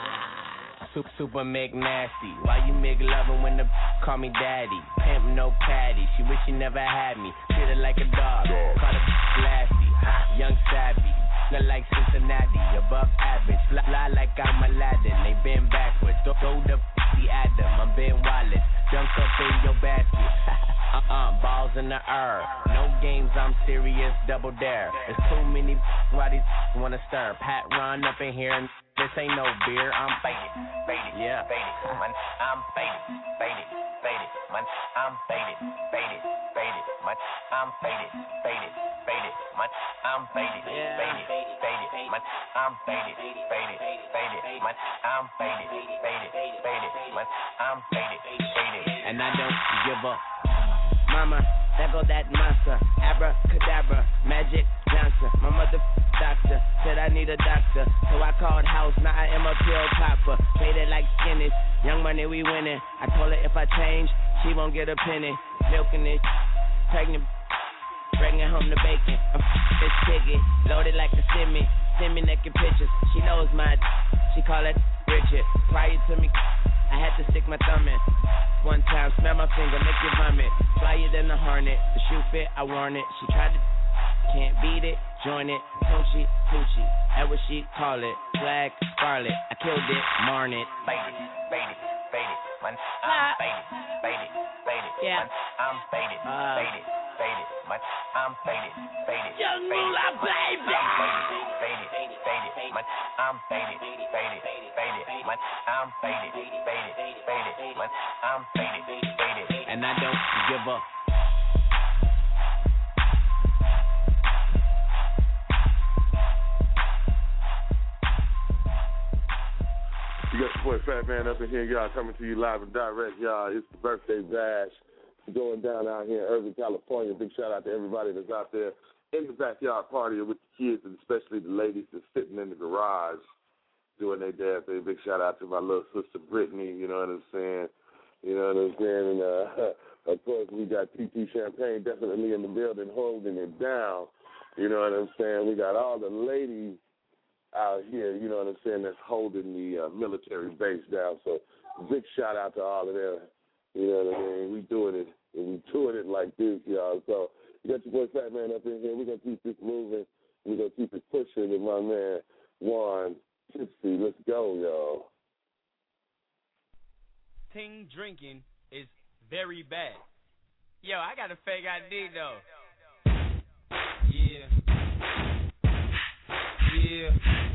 Super Meg nasty, why you make loving when the call me daddy? Pimp no caddy, she wish she never had me, treat her like a dog, call her classy, young savvy, look like Cincinnati, above average, fly like I'm Aladdin, they been backwards, throw the Adam, I'm Ben Wallace, jump up in your basket. Balls in the air. No games, I'm serious, double dare. There's too many why these wanna stir. Pat run up in here and this ain't no beer. I'm faded. Yeah. Man, I'm faded. Man, I'm faded. Man, I'm faded. Man, I'm faded. Man, I'm faded. Man, I'm faded. Man, I'm faded. And I don't give up. Mama, there go that monster, abracadabra, Magic Johnson. My mother doctor said I need a doctor, so I called house. Now I am a pill popper, paid it like Guinness. Young money we winning. I told her if I change, she won't get a penny. Milking it, pregnant, bringing home the bacon. I'm this ticket, loaded like a semi. Send me naked pictures. She knows my. She call it Richard. Prior to me, I had to stick my thumb in. One time, smell my finger, make you vomit. Flyer than a hornet. The shoe fit, I worn it. She tried to, can't beat it, join it. Coochie, that what she call it. Flag, scarlet, I killed it, marn it. Faded. Man, I'm faded. Yeah. Man, I'm faded. Man, I'm faded. Young Moolah, baby. Faded. Man, I'm faded. Man, I'm faded. Man, I'm faded. And I don't give up. You got your boy Fat Man up in here, y'all, coming to you live and direct, y'all. It's the birthday bash going down out here in Irvine, California. Big shout out to everybody that's out there in the backyard partying with the kids, and especially the ladies that's sitting in the garage doing their damn thing. Big shout out to my little sister Brittany, you know what I'm saying? And of course, we got TT Champagne definitely in the building holding it down. You know what I'm saying? We got all the ladies out here, you know what I'm saying, that's holding the military base down. So big shout out to all of them. You know what I mean? We doing it, and we doing it like this, y'all. So you got your boy Fat Man up in here. We're going to keep this moving. We're going to keep it pushing with my man Juan Tipsy. Let's go, y'all. Ting drinking is very bad. Yo, I got a fake ID though. Yeah. Yeah.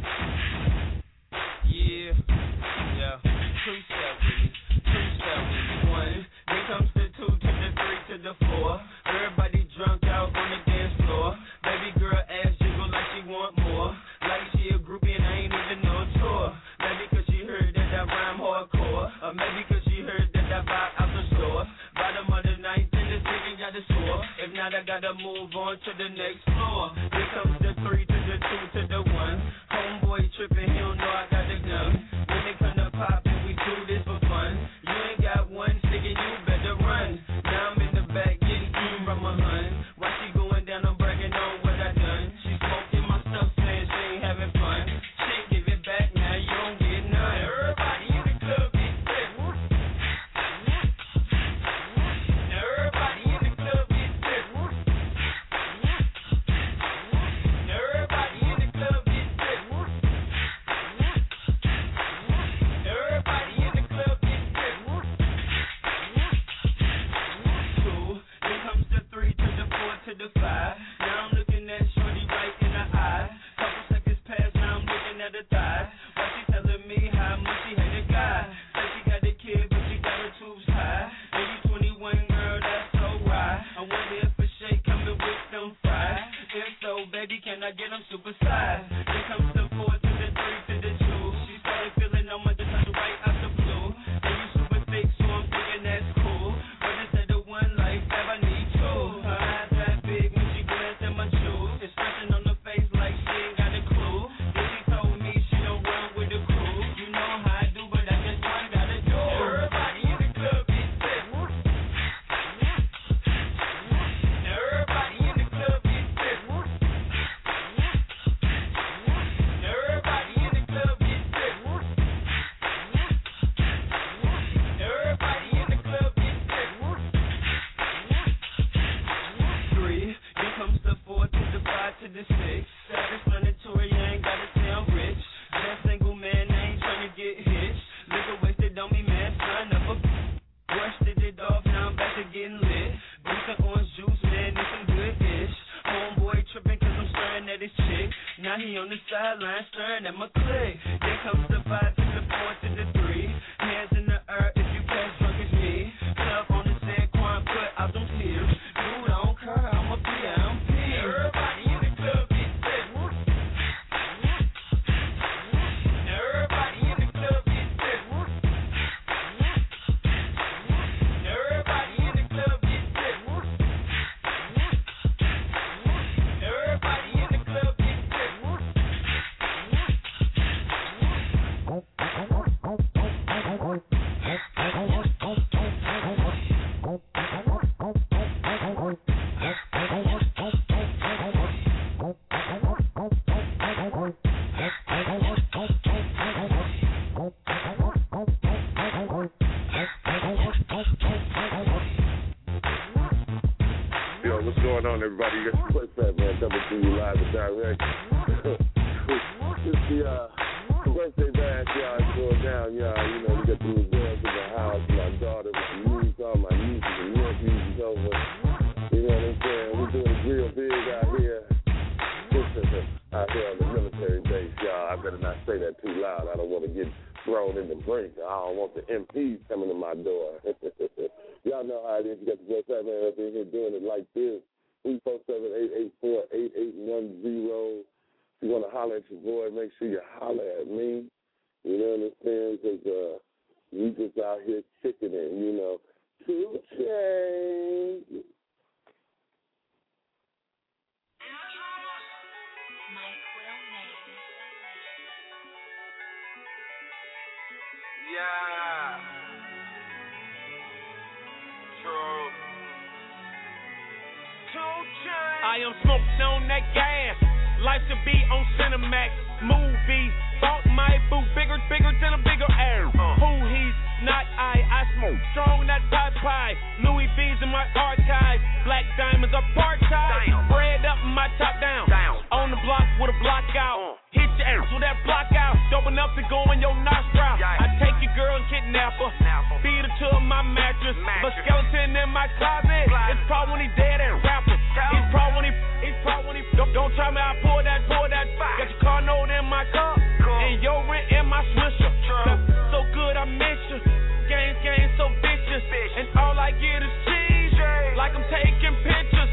Yeah. Yeah. Two-step with me. Two-step with me. One. Then comes the 2 to the 3 to the 4. Everybody drunk out on the dance floor. Baby girl ass jiggle like she want more. Like she a groupie and I ain't even no tour. Maybe cause she heard that I rhyme hardcore. Or maybe cause she heard that I buy out the store. Bottom of the ninth and the second got the score. If not, I gotta move on to the next floor. Here comes the 3 to the 2 to the 1. Homeboy tripping, he don't know I got the gun. When they come to pop and we do this for fun. You ain't got one stick and you better run. Now I'm in the back getting eaten from a hun. While she going down, I'm bragging on what I done. She smoking my stuff saying she ain't having fun. She give it back, now you don't get none. Everybody in the club get sick. Now everybody in the club get sick. Now everybody in the club get sick. Now everybody in the club get sick. 2, then comes the 3 to the 4 to the 5. Now I'm looking at shorty right in the eye. Couple seconds pass, now I'm looking at her thigh. While she telling me how much she hate a guy. Said she got a kid, but she got her tubes high. And you 21, girl, that's so right. I wonder if a shake coming with them fries. If so, baby, can I get them supersized? Then comes the 4 to the 3 to the 2. She started feeling on my touch right out the blue. And you super thick, so I'm thinking that's cool. But instead of one life, I need 2. Her eyes that big when she glanced at my shoes. Expression on her face like she ain't got a clue. Then she told me she don't run with the crew. You know how I do, but I just one gotta do. Everybody in the club get sick. Now everybody in the club get sick. Now everybody in the club get sick. Now everybody in the club get sick. 3, then comes the 4 to the 5 to the 6. Self-explanatory, I ain't gotta say I'm rich. That single man, I ain't tryna get hitched. Liquor wasted on me, man, son of a brushed it off, now I'm back to getting lit. Drinking orange juice, man, it's some good-ish. Homeboy tripping cause I'm staring at his chick. Now he on the sideline staring at my click. Then comes the 5 to the 4 to the 3. Hands in the air if you catch drunk as me. Club on the San Juan, put out them tears. Dude, I don't care, I'm a PMP. Everybody in the club get sick. Now everybody in the club get sick. Now everybody in the club get sick. Now everybody in the club get sick. Yo, what's going on, everybody? You got the Quick Fat Man coming to you live and direct. It's the birthday bash, y'all. It's going down, y'all. You know, we got the new girls in the house, my daughter, my niece, all my nieces and nephews and so forth. You know what I'm saying? We're doing it real big out here. Out here on the military base, y'all. I better not say that too loud. I don't want to get thrown in the brink. I don't want the MPs coming to my door. Y'all know how it is. You got the Quick Fat Man up in here doing it like this. 347-884-8810. If you want to holler at your boy, make sure you holler at me. You know what I'm saying? Because we just out here kicking it, you know. 2 chains. Yeah. True. 2 chains. I am smoking on that gas. Life should be on Cinemax. Movie. Bought my boo bigger than a bigger air. Who he's not I smoke strong that pot pie. Louis V's in my archive. Black diamonds are part-time. Bread up and my top down. On the block with a block out. Hit your ass with that block out. Dope enough to go in your nostril. I take your girl and kidnap her. Feed her to a my mattress. But skeleton in my closet. It's probably when he dead and rapper. He's probably when he don't try me, I pull that. Got your car note in my car. And your rent in my swisher. So good I miss you. Game so vicious. And all I get is cheese. Like I'm taking pictures.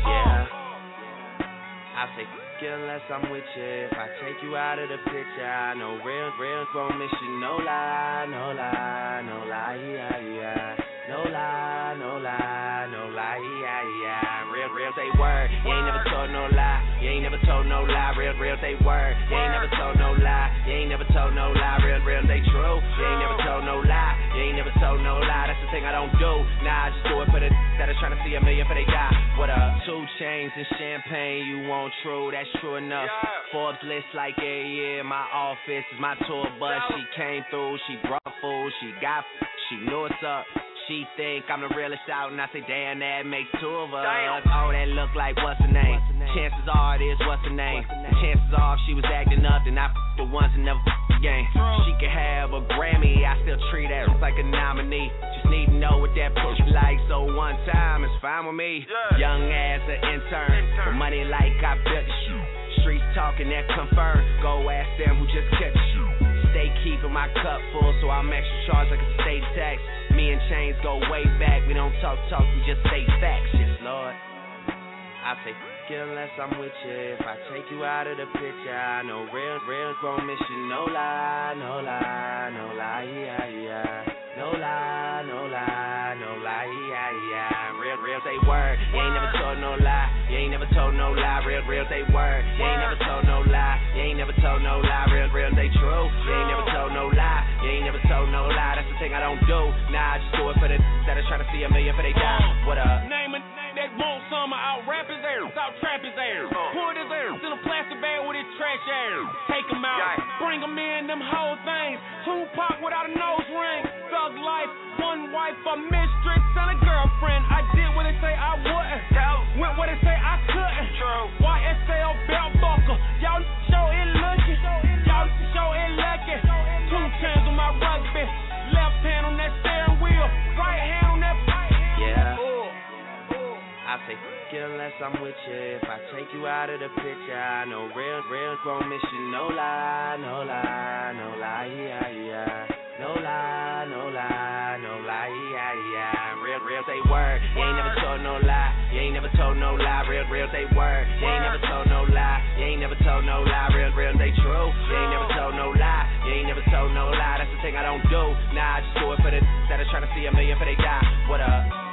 I say unless I'm with you. If I take you out of the picture, I know real gon' miss you. No lie, yeah. No lie, yeah. Real say word. You ain't never told no lie. Real say word. You ain't never told no lie. Real say true. You ain't never told no lie. That's the thing I don't do. Nah, I just do it for the that are trying to see a million for they die. What up? 2 chains and champagne, you want true, that's true enough. Forbes list like yeah, my office is my tour bus. She came through, she brought food, she knew it's up. She think I'm the realest out, and I say, damn, that makes 2 of us. Oh, that look like what's her name? Chances are it is what's her name. Chances are if she was acting up, then I the ones that never again. She could have a Grammy, I still treat her like a nominee. Just need to know what that push like, so one time it's fine with me. Young as an intern, with money like I built the shoe. Streets talking that confirm. Go ask them who just kept you. Stay keeping my cup full, so I'm extra charged like a state tax. Me and Chains go way back. We don't talk, we just say facts. Yes, Lord. I say unless I'm with you. If I take you out of the picture, I know real gon' miss you. No lie, yeah. No lie, yeah. Real say word. You ain't never told no lie. Real say word. You ain't never told no lie. Real say true. You ain't never told no lie. That's the thing I don't do. Nah, I just do it for the that are trying to see a million for they die. What up? Name it that want summer, out rap his air, out trap his air. Pour his air, in a plastic bag with his trash air. Take him out, bring him in, them whole things. Tupac without a nose ring. Thug life, one wife, a mistress, and a girlfriend. I did what they say I wouldn't. Went what they say I couldn't. YSL belt buckle. Y'all show it looking. Y'all show it lucky. 2 chains on my rugby. Left hand on that steering wheel. Right hand on that I say unless I'm with you. If I take you out of the picture, I know real gon' miss you. No lie, yeah. No lie, yeah. Real say word. You ain't never told no lie. Real say word. You ain't never told no lie. Real say true. You ain't never told no lie. That's the thing I don't do. Nah, I just do it for the that are trying to see a million for they die. What up?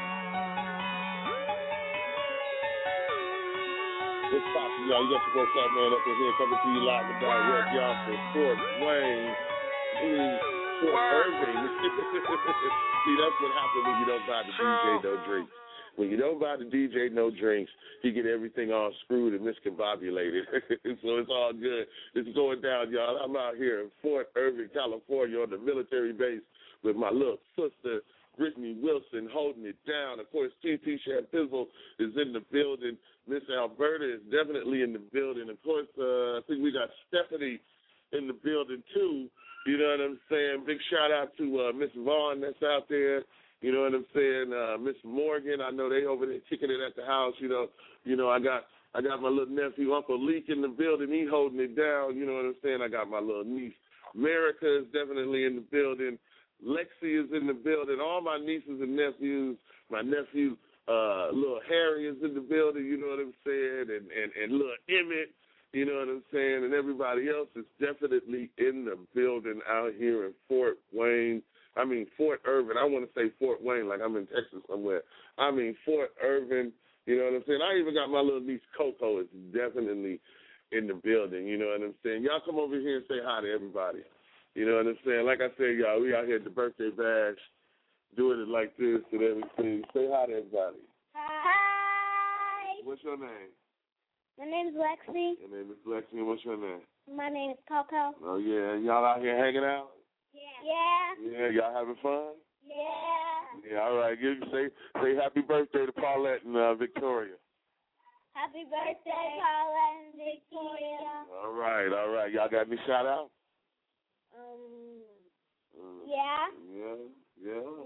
What's poppin', y'all? You got your boy Fat Man up in here coming to you live and direct, y'all, from Fort Wayne, Fort Irving. See, that's what happens when you don't buy the DJ no drinks. When you don't buy the DJ no drinks, you get everything all screwed and miscombobulated. So it's all good. It's going down, y'all. I'm out here in Fort Irving, California on the military base with my little sister, Brittany Wilson, holding it down. Of course, TT Shampizzle is in the building. Miss Alberta is definitely in the building. Of course, I think we got Stephanie in the building, too. You know what I'm saying? Big shout-out to Miss Vaughn that's out there. You know what I'm saying? Miss Morgan, I know they over there kicking it at the house. You know, I got my little nephew, Uncle Leak, in the building. He holding it down. You know what I'm saying? I got my little niece, Merica, is definitely in the building. Lexi is in the building. All my nieces and nephews. My nephew, little Harry, is in the building. You know what I'm saying? And little Emmett. You know what I'm saying? And everybody else is definitely in the building out here in Fort Irving. I want to say Fort Wayne like I'm in Texas somewhere. I mean Fort Irving. You know what I'm saying? I even got my little niece Coco is definitely in the building. You know what I'm saying? Y'all come over here and say hi to everybody. You know what I'm saying? Like I said, y'all, we out here at the birthday bash doing it like this and everything. Say hi to everybody. Hi. What's your name? My name is Lexi. Your name is Lexi, and what's your name? My name is Coco. Oh, yeah. And y'all out here hanging out? Yeah. Yeah, y'all having fun? Yeah. Yeah, all right. Say happy birthday to Paulette and Victoria. Happy birthday, Paulette and Victoria. All right. Y'all got any shout-out? Yeah. Yeah.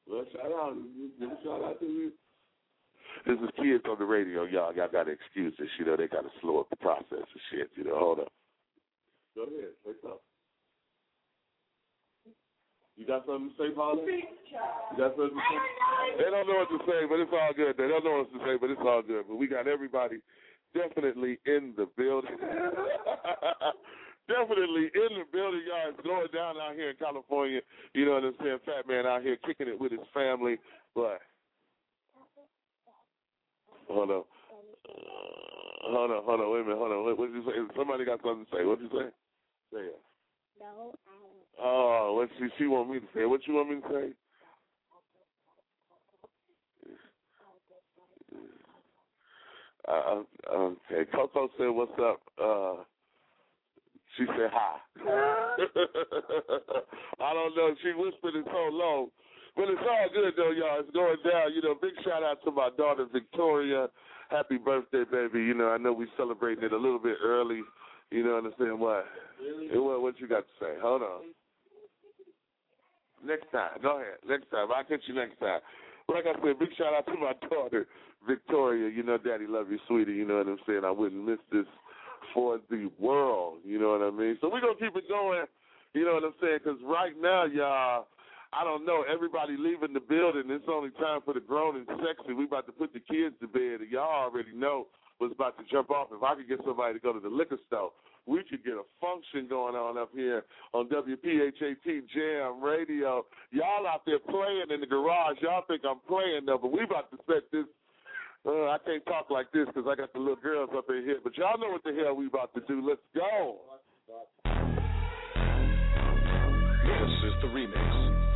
Well, shout out. Give a shout out to you. This is kids on the radio, y'all. Y'all got to excuse this. You know, they got to slow up the process and shit. You know, hold up. Go ahead. Say something. You got something to say, Paula? You got something to say? They don't know what to say, but it's all good. They don't know what to say, but it's all good. But we got everybody definitely in the building. Definitely in the building, y'all. It's going down out here in California. You know what I'm saying? Fat Man out here kicking it with his family. But hold on. Hold on. Wait a minute. Hold on. What did you say? Somebody got something to say. What did you say? Say it. No, oh, what she want me to say? What you want me to say? Okay. Coco said, "What's up?" She said, "Hi." I don't know. She whispered it so low, but it's all good though, y'all. It's going down. You know, big shout out to my daughter Victoria. Happy birthday, baby. You know, I know we celebrating it a little bit early. You know what I'm saying? What? What you got to say? Hold on. Next time. Go ahead. Next time. I'll catch you next time. Like I said, big shout out to my daughter, Victoria. You know, Daddy love you, sweetie. You know what I'm saying? I wouldn't miss this for the world. You know what I mean? So we're going to keep it going. You know what I'm saying? Because right now, y'all, I don't know, everybody leaving the building. It's only time for the grown and sexy. We about to put the kids to bed, and y'all already know what's about to jump off. If I could get somebody to go to the liquor store, we could get a function going on up here on WPHAT Jam Radio. Y'all out there playing in the garage. Y'all think I'm playing, though, but we about to set this. I can't talk like this because I got the little girls up in here, but y'all know what the hell we about to do. Let's go. This is the remix.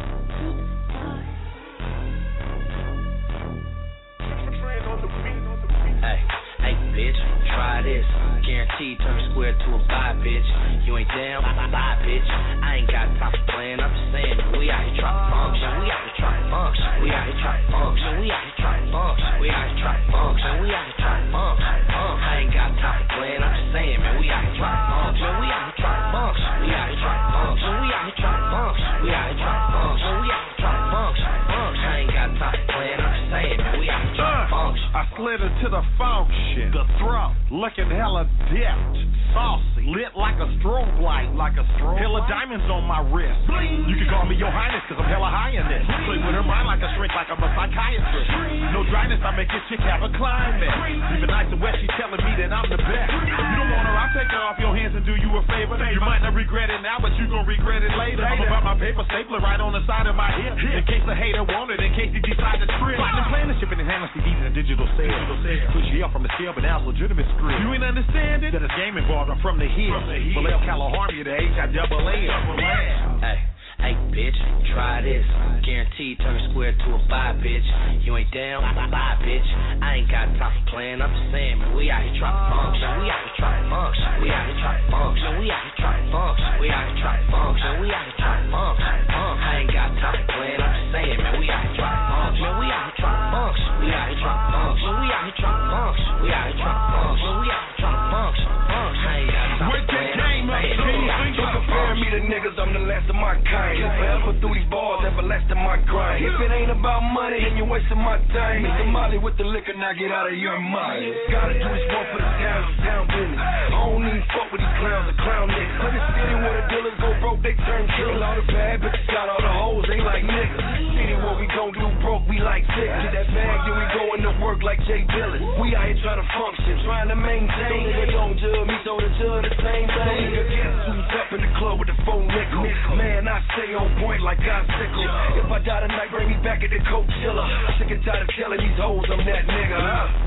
Hey, bitch, try this. Guaranteed turn square to a 5, bitch. You ain't down, bye, bitch. I ain't got time for playing. I'm just saying, we out here trying to function. We out here trying to function. We out here trying to function. We out here trying to function. We out here trying to function. We out here trying to function. I ain't got time for playing. I'm just saying, man, we out here trying to function. We out here trying to function. We out here trying to function. We out here trying to function. We out here trying to function. We out here trying to function. I ain't got time for playing. I'm just saying, man, we out here trying to function. I slid into the function, the throat, looking hella dipped, saucy, lit like a strobe light, hella diamonds on my wrist. Bling. You can call me your highness, cause I'm hella high in this. Play with her mind like a shrink, like I'm a psychiatrist. No dryness, I make this chick have a climax. Even nice and wet, she telling me that I'm the best. You don't want her, I'll take her off your hands and do you a favor. You might not regret it now, but you gon' regret it later. I'm about my paper stapler right on the side of my hip. In case a hater want it, in case he decide to trip. Plotting and planning, shipping and handling CDs and digital sales. Push you up from the scale, but now it's legitimate script. You ain't understanding that it's game involved. I'm from the hill. Vallejo, California, the H-I-double-A. Hey, bitch, try this. Guaranteed turn square to a 5, bitch. You ain't down, bye, bitch. I ain't got time for playing. I'm just saying, man, we out here trying to function. We out here trying to function. We out here trying to function. We out here trying to function. We out here trying to function. We out here trying to function. I ain't got time for playing. I'm just saying, man, we out here trying to function. We out here trying to function. We out here trying to function. We out here trying to function. We out here trying to function. We out here trying to function. I ain't got time for playing. Don't compare me to niggas, I'm the last of my kind. Forever through these bars, everlasting my grind. If it ain't about money, then you're wasting my time. Mr. Molly with the liquor, now get out of your mind. Gotta do this one for the town business. I don't even fuck with these clowns, the clown niggas. But the city where the dealers go broke, they turn killers. All the bad bitches got all the hoes, they like niggas. City where we gon' do broke, we like sick. Get that bag, then we going to work like Jay Dillon. We out here trying to function, trying to maintain. So nigga don't judge me, so the judge the same thing. So nigga get suits up in the club with the phone nickel. Man, I stay on point like God sickle. If I die tonight, bring me back at the Coachella. Sick and tired of telling these hoes I'm that nigga.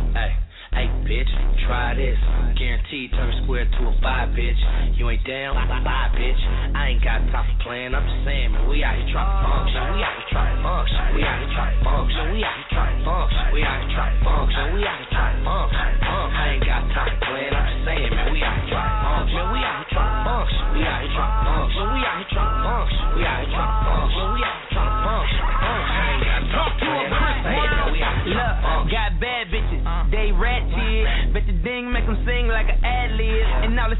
Hey, bitch, try this. Guaranteed turn square to a 5, bitch. You ain't down, bye, bitch. I ain't got time for playing. I'm just saying, man, we out here trying to function. We out here trying to function. We out here trying to function. We out here trying to function. We out here trying to function. We out here trying to function. I ain't got time for playing. I'm just saying, man, we out here trying to function. We out here trying to function. We out here trying to function. We out here trying to function. We out here trying to function. We out here trying to function. I ain't got time for playing. I'm just saying, man, we out here trying to function. Got bad bitches, they ratchet. Bet the ding make them sing like an ad-lib. And all the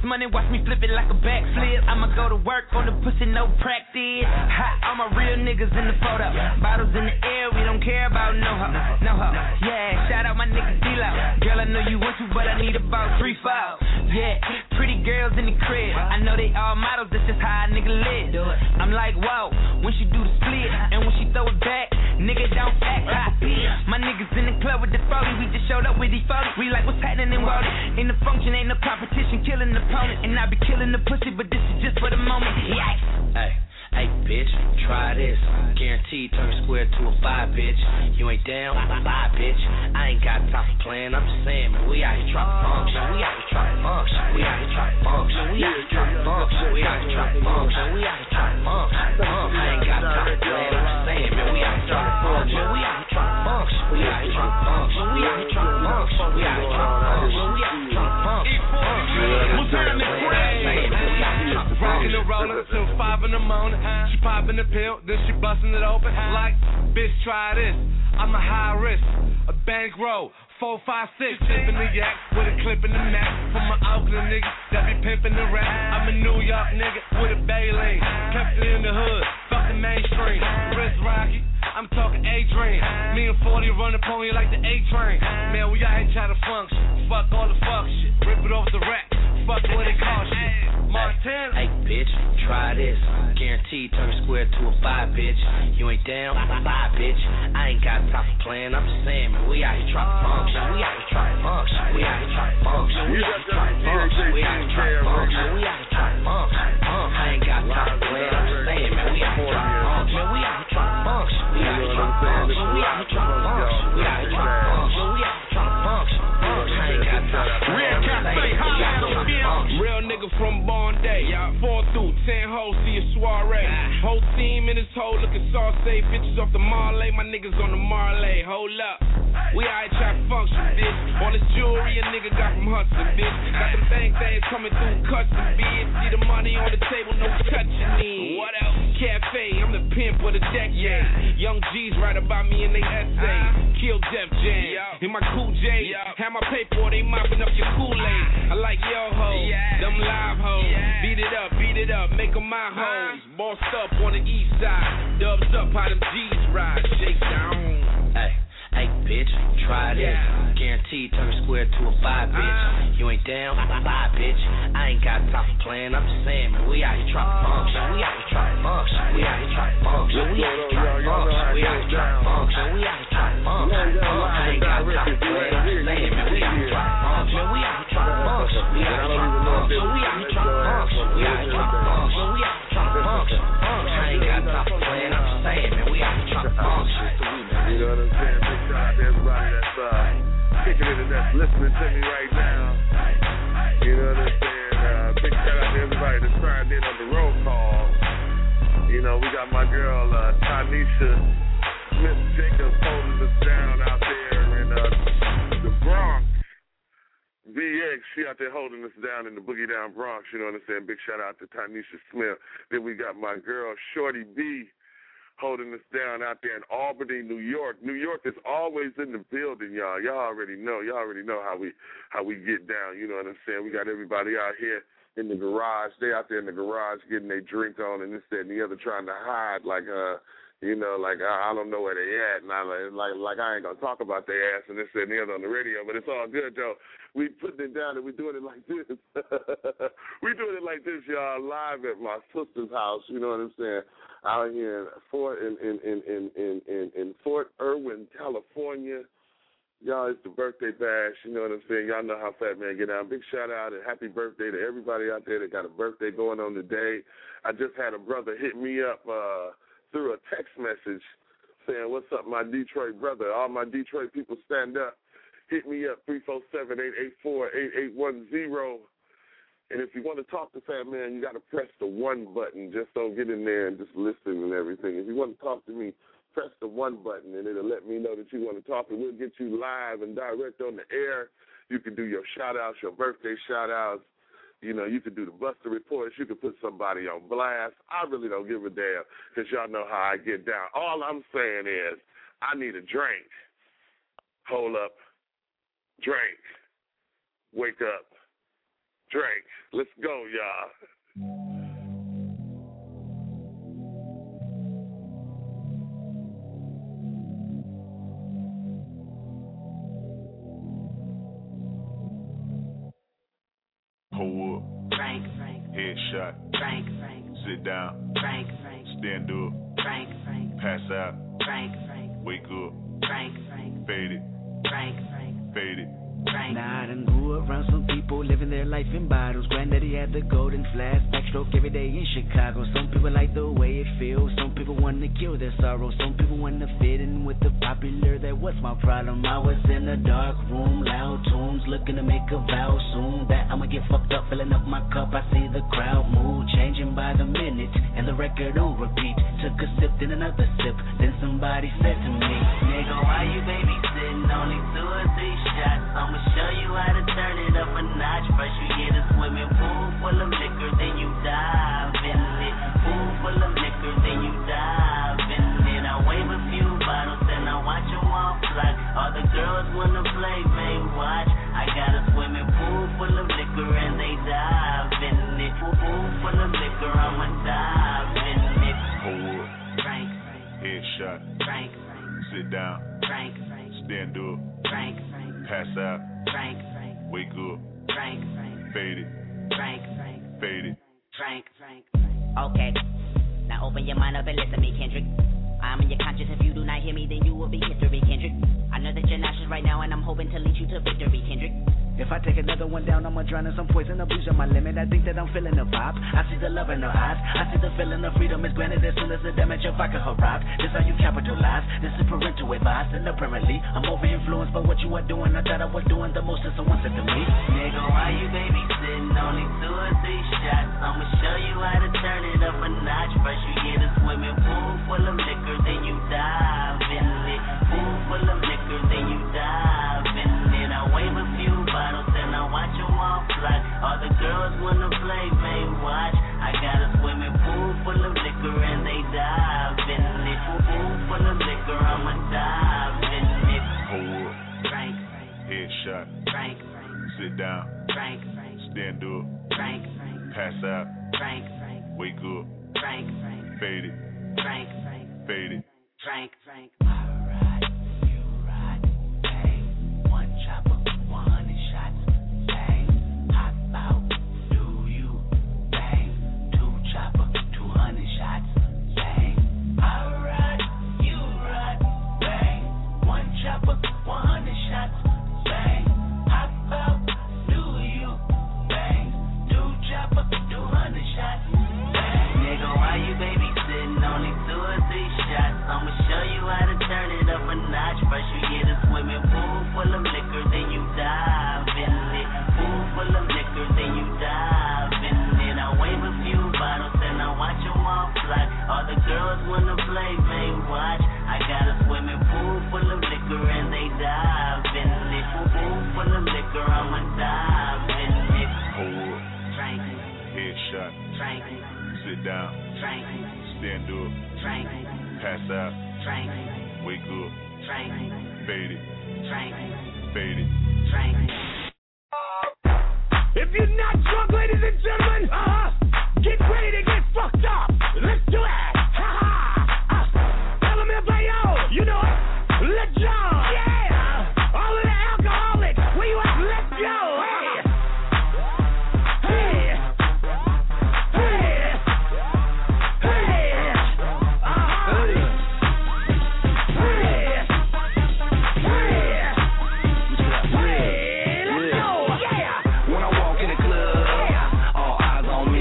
money, watch me flip it like a backflip. I'ma go to work on the pussy, no practice. Hot, all my real niggas in the photo. Bottles in the air, we don't care about no hoe, no hoe. Yeah, shout out my nigga D-Lo. Girl, I know you want to, but I need about 3-4. Yeah, pretty girls in the crib. I know they all models, that's just how a nigga live. I'm like, whoa, when she do the split, and when she throw it back, nigga don't act hot. My niggas in the club with the 40, we just showed up with these 40. We like, what's happening in Wally? In the function, ain't no competition, killing the opponent. And I be killing the pussy, but this is just for the moment. Yikes. Hey, bitch, try this. Guaranteed turn square to a 5, bitch. You ain't down, bye, bitch. I ain't got time for playing, I'm just saying, man, we out here trying to function. We out here trying to function. We out here trying to function. We out here trying to function. We out here trying to function. We out here trying to function. I ain't got time for playing, I'm just saying, man, we out here trying to function. We out here trying to function. We out here trying to function. We out here trying to function. We out here trying to function. We out here trying to function. What's time to pray? Rockin' and rollin' till 5 in the morning. She poppin' the pill, then she bustin' it open. Like, bitch, try this. I'm a high risk, a bankroll. 4, 5, 6, tippin' the yak with a clip in the neck. For my Oakland niggas that be pimpin' the rap. I'm a New York nigga with a Baylene. Kept it in the hood, fuck the mainstream. Wrist Rocky, I'm talking A-Dream. Me and 40 run up on you like the A-Train. Man, we out here try to function. Fuck all the fuck shit, rip it off the rack. Fuck what it cost shit. Montana. Hey, bitch, try this. Guaranteed turn square to a 5, bitch. You ain't down, bye, bitch. I ain't got time for playing, I'm just saying, man, we out here trying to function. We out here trying to function. We out here trying to function. We out here trying to function. We out here trying to function. We out here trying to function. I ain't got time for playing, I'm just saying, man, we out here trying to function. We out here trying to function. We out here trying to function. We out here trying to function. We out here trying to function. We out here trying to function. I ain't got time for playing. Real nigga from Bondi, 4 through 10 hoes, see a soiree. Whole team in this hole looking saucy. Bitches off the Marley, my niggas on the Marley. Hold up, we out here trying to function, bitch. All this jewelry a nigga got from Hudson, bitch. Got them things coming through custom, bitch. See the money on the table, no touching it. What else? Cafe, I'm the pimp of the decade. Young G's write about me in they essay. Kill Def Jam, in my cool J. Have my paper, they mopping up your Kool-Aid. I like yo hoes, them live hoes. Beat it up, make them my hoes. Bossed up on the east side. Dubs up how them G's ride. Shake down. Hey, bitch, try this. Guaranteed turn square to a 5, bitch. You ain't down, bye, bitch. I ain't got time for playing, I'm just saying, man, we out here trying to function. We out here trying to function. We out here trying to function. We out here trying to function. We out here trying to function. We out here trying to function. I ain't got time for playing, I'm just saying, man, we out here trying to function. We out here trying to function. We out here trying to function. We out here trying to function. We out here trying to function. We out here trying to function. I ain't got time for playing, I'm just saying, man, we out here trying to function. You know what I'm saying? Big shout out to everybody that's kicking it and that's listening to me right now. You know what I'm saying? Big shout out to everybody that's trying in on the roll call. You know, we got my girl Tanisha Smith-Jacobs holding us down out there in the Bronx. VX, she out there holding us down in the Boogie Down Bronx. You know what I'm saying? Big shout out to Tanisha Smith. Then we got my girl Shorty B holding us down out there in Albany, New York. New York is always in the building, y'all. Y'all already know how we get down. You know what I'm saying? We got everybody out here in the garage. They out there in the garage getting their drink on and this, that, and the other, trying to hide like you know, like I don't know where they at, and I ain't gonna talk about their ass and this, that, and the other on the radio. But it's all good, though. We putting it down and we doing it like this. We doing it like this, y'all, live at my sister's house. You know what I'm saying? Out here in Fort Irwin, California. Y'all, it's the birthday bash. You know what I'm saying? Y'all know how Fat Man get down. Big shout out and happy birthday to everybody out there that got a birthday going on today. I just had a brother hit me up through a text message saying, "What's up, my Detroit brother? All my Detroit people stand up. Hit me up, 347-884-8810. And if you want to talk to Fat Man, you got to press the 1 button. Just don't get in there and just listen and everything. If you want to talk to me, press the 1 button, and it'll let me know that you want to talk, and we'll get you live and direct on the air. You can do your shout-outs, your birthday shout-outs. You know, you can do the Buster reports. You can put somebody on blast. I really don't give a damn because y'all know how I get down. All I'm saying is I need a drink. Hold up. Drink. Wake up. Drake. Let's go, y'all. Pull up. Frank. Headshot. Frank. Sit down. Frank. Stand up. Frank. Pass out. Frank. Wake up. Frank. Fade it. Frank. Fade it. Now I done grew around some people living their life in bottles. Granddaddy had the golden flask, backstroke every day in Chicago. Some people like the way it feels. Some people want to kill their sorrow. Some people want to fit in with the popular. That was my problem. I was in a dark room, loud tunes, looking to make a vow soon that I'ma get fucked up, filling up my cup. I see the crowd mood changing by the minute, and the record on repeat. Took a sip, then another sip. Then somebody said to me, nigga, why you babysitting? Only 2 or 3 shots. I'ma show you how to turn it up a notch. First you get a swimming pool full of liquor, then you dive in it. Pool full of liquor, then you dive in it. I wave a few bottles, then I watch them all fly. All the girls wanna play, man, watch. I got a swimming pool full of liquor, and they dive in it. Pool full of liquor, I'ma dive in it. Pull up. Frank. Headshot. Frank. Sit down. Frank. Stand up. Frank. Pass out. Frank. Wake up. Frank. Fade it. Frank. Fade it. Frank. Okay. Now open your mind up and listen to me, Kendrick. I'm in your conscience. If you do not hear me, then you will be history, Kendrick. I know that you're nauseous right now, and I'm hoping to lead you to victory, Kendrick. If I take another one down, I'ma drown in some poison, abuse on my limit. I think that I'm feeling the vibe. I see the love in her eyes. I see the feeling of freedom is granted as soon as the damage of vodka arrives. This how you capitalize. This is parental advice, and apparently I'm over influenced by what you are doing. I thought I was doing the most, and someone said to me, nigga, why you babysitting? Only 2 or 3 shots. I'ma show you how to turn it up a notch. First you get a swimming pool full of liquor, then you dive in it. Pool full of liquor, then you dive in it. I wave a few bottles, then I watch them all fly. All the girls wanna play, man, watch. I got a swimming pool full of liquor, and they dive in it. Pool full of liquor, I'ma dive in it. Pull up. Frank. Headshot. Frank. Sit down. Frank. Stand up. Frank. Pass out. Frank. Wake up. Frank. Fade it. Frank. Fade it. Frank. Alright, you right, bang. 1 chopper, 100 shots, bang. Hop out, do you, bang. 2 chopper, 200 shots, bang. Alright, you right, bang. 1 chopper, 100 shots, bang. Hop out, do you, bang. 2 chopper, 200 shots, bang. Nigga, why you babysitting? Only 2 or 3 shots. I'ma show you how to turn it up a notch. First you get a swimming pool full of liquor, then you dive in it. Pool full of liquor, then you dive in it. I wave a few bottles, then I watch them all fly. All the girls wanna play, man, watch. I got a swimming pool full of liquor, and they dive in it. Pool full of liquor, I'ma dive in it. Pull up. Frank. Headshot. Frank. Sit down. Frank. Stand up. Frank. Pass out. Frank. Wake up. Frank. Fade it. Frank. Fade it. Frank. If you're not drunk, ladies and gentlemen, get ready to get fucked up. Let's do it. LMFAO, you know it. Let's go. Yeah. All of the alcoholics, where you at? Let's go. Hey. When I walk in the club, all eyes on me.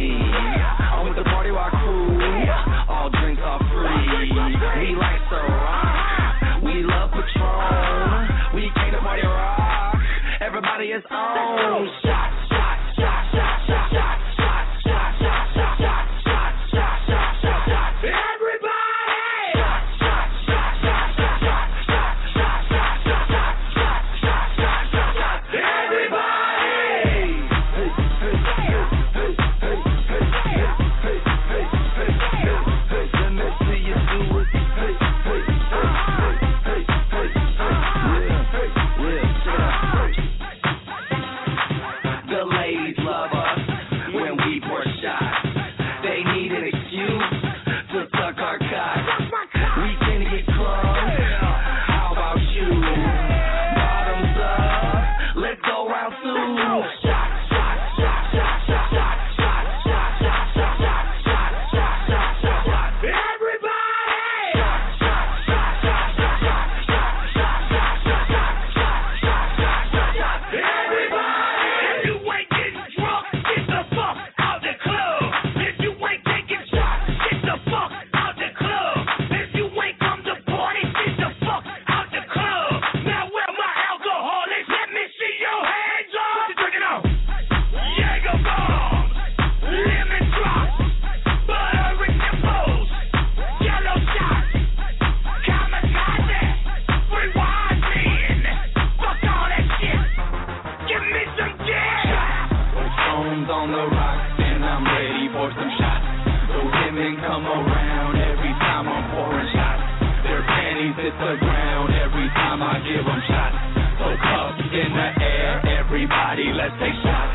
hit the ground every time I give them shots. So cups in the air, everybody, let's take shots.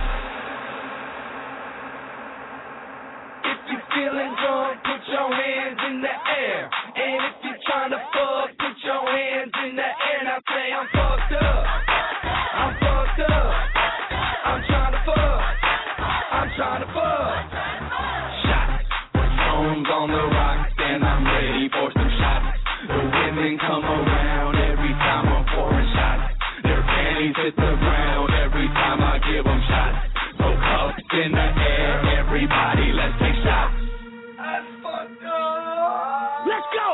If you feeling drunk, put your hands in the air. And if you trying to fuck, put your hands in the air. Now say I'm fucked up. I'm fucked up. I'm trying to fuck. I'm trying to fuck. Shots. Songs on the rocks and I'm ready for some shots. The women come around every time I'm pouring shots. Their panties hit the ground every time I give them shots. So cups in the air, everybody, let's take shots. That's fucked up. Let's go.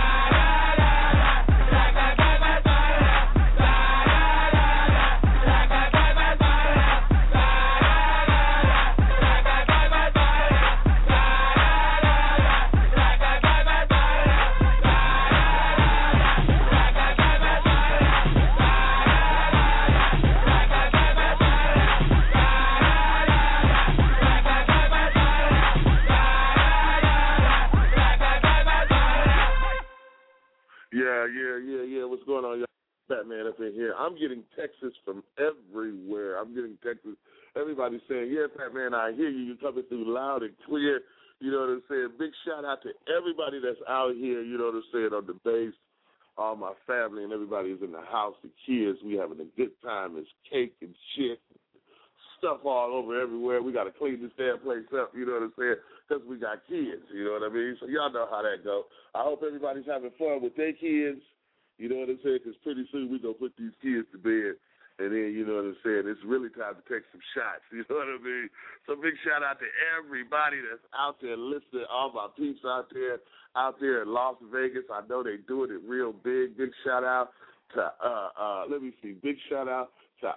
Yeah. What's going on, y'all? Batman up in here. I'm getting texts from everywhere. Everybody's saying, yeah, Batman, I hear you. You're coming through loud and clear. You know what I'm saying? Big shout out to everybody that's out here, you know what I'm saying, on the base. All my family and everybody's in the house, the kids. We having a good time. There's cake and shit. Stuff all over everywhere. We got to clean this damn place up, you know what I'm saying, because we got kids, you know what I mean? So y'all know how that go. I hope everybody's having fun with their kids, you know what I'm saying, because pretty soon we going to put these kids to bed, and then, you know what I'm saying, it's really time to take some shots, you know what I mean? So big shout out to everybody that's out there listening, all my peeps out there in Las Vegas. I know they doing it real big. Big shout out to, big shout out to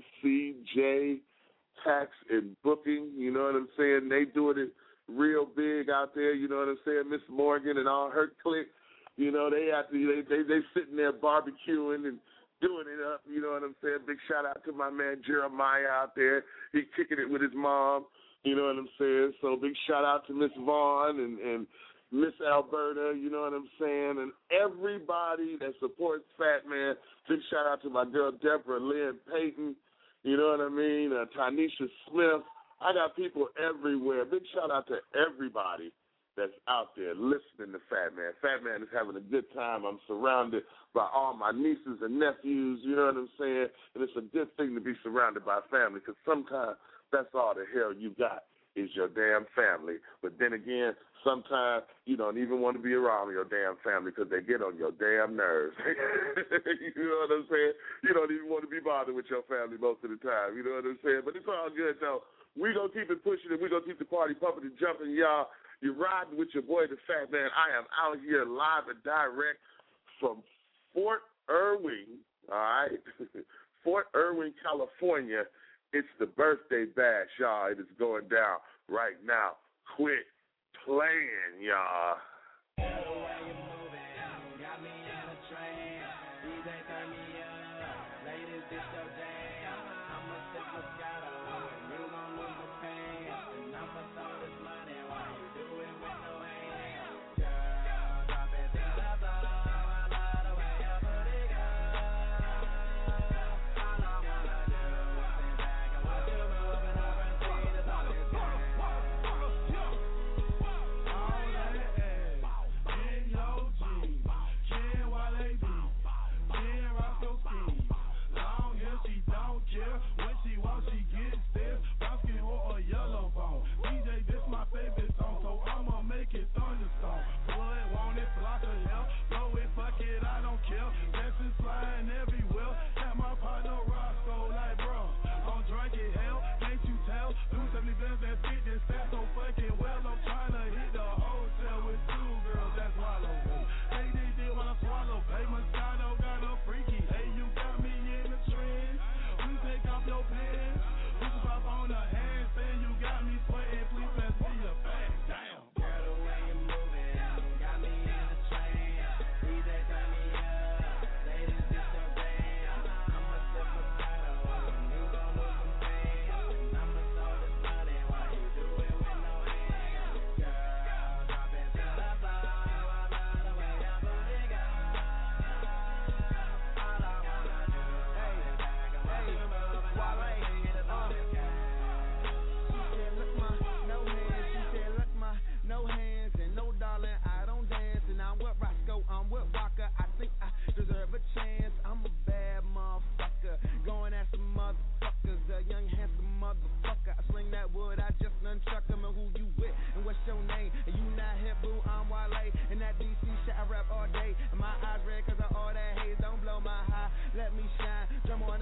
ICJ Tax and Booking, you know what I'm saying? They doing it real big out there, you know what I'm saying? Miss Morgan and all her clique, you know, they sitting there barbecuing and doing it up, you know what I'm saying? Big shout out to my man Jeremiah out there. He kicking it with his mom, you know what I'm saying? So big shout out to Miss Vaughn and Miss Alberta, you know what I'm saying? And everybody that supports Fat Man. Big shout out to my girl Deborah Lynn Payton. You know what I mean? Tanisha Smith. I got people everywhere. Big shout out to everybody that's out there listening to Fat Man. Fat Man is having a good time. I'm surrounded by all my nieces and nephews, you know what I'm saying? And it's a good thing to be surrounded by family because sometimes that's all the hell you got is your damn family. But then again, sometimes you don't even want to be around your damn family because they get on your damn nerves. You know what I'm saying? You don't even want to be bothered with your family most of the time. You know what I'm saying? But it's all good, though. We're going to keep it pushing and we're going to keep the party pumping and jumping, y'all. You're riding with your boy, the Fat Man. I am out here live and direct from Fort Irwin, all right? Fort Irwin, California. It's the birthday bash, y'all. It is going down right now. Quit playing, y'all. Favorite song, so I'ma make it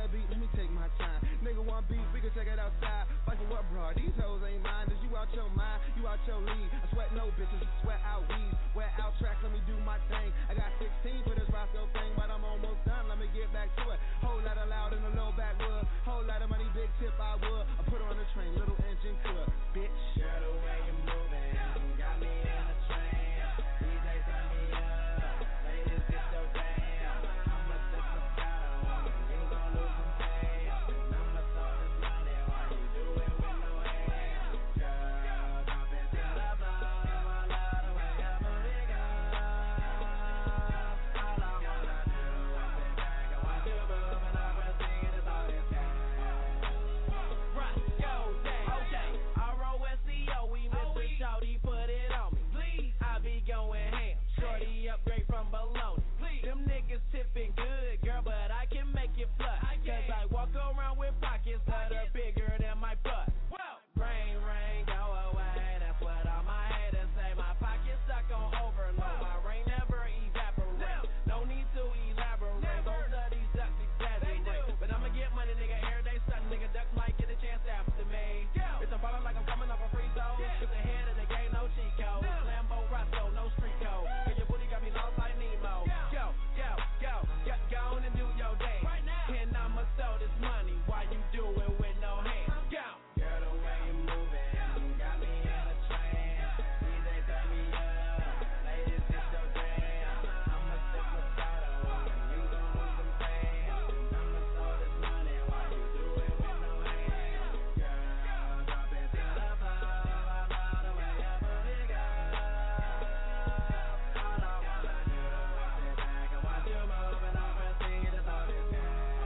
beat, let me take my time. Nigga want beef, we can take it outside. Fight for what, bro? These hoes ain't mine. Is you out your mind? You out your league. I sweat no bitches, sweat out weeds. Wear out tracks, let me do my thing. I got 16 for this Roscoe thing, but I'm almost done. Let me get back to it. Whole lot of loud in a low backwood. Whole lot of money, big tip I would. I put her on the train, little engine could. Bitch. Girl, the way you moving, got me in a train. DJ turn me up, ladies get your damn. I'ma sip the bottle, you gon' lose some pay. I'ma throw this money while you do it with no hands. Girl, drop it to the floor. I love the way you move it, girl. All I wanna do is sit back and watch you move, and I'm gonna sing it as all this can. Right, yo, okay. R-O-S-C-O, we miss the shawty, put it on me. Please, I be going ham. Shorty upgrade from bologna. Please, them niggas tipping good, girl, but I can make it flush. Cause I walk around with pockets that are bigger than my butt. Rain, rain, go away. That's what all my haters say. My pockets stuck on overload. My rain never evaporates. No need to elaborate. Both of these ducks exaggerate. But I'ma get money, nigga, every day. Something nigga ducks might get a chance after me. Bitch, I'm ballin' like I'm coming off a free throw. Get the head of the game, no cheat code. Lambo Roscoe, no street code. Girl, your booty got me lost like Nemo. Go, go, go, go on and do your dance. And I'ma throw this money while you do it with no hands. Go. Girl, the way you moving, got me in a trance. DJ turn me up, ladies get your damn. I'ma sip the bottle, you gon' lose some fans. I'ma throw this money while you do it with no hands. Girl, drop it to the floor. I love the way you move it, girl. All I wanna do is sit back and watch you move, and I'm gonna sing it as all this can.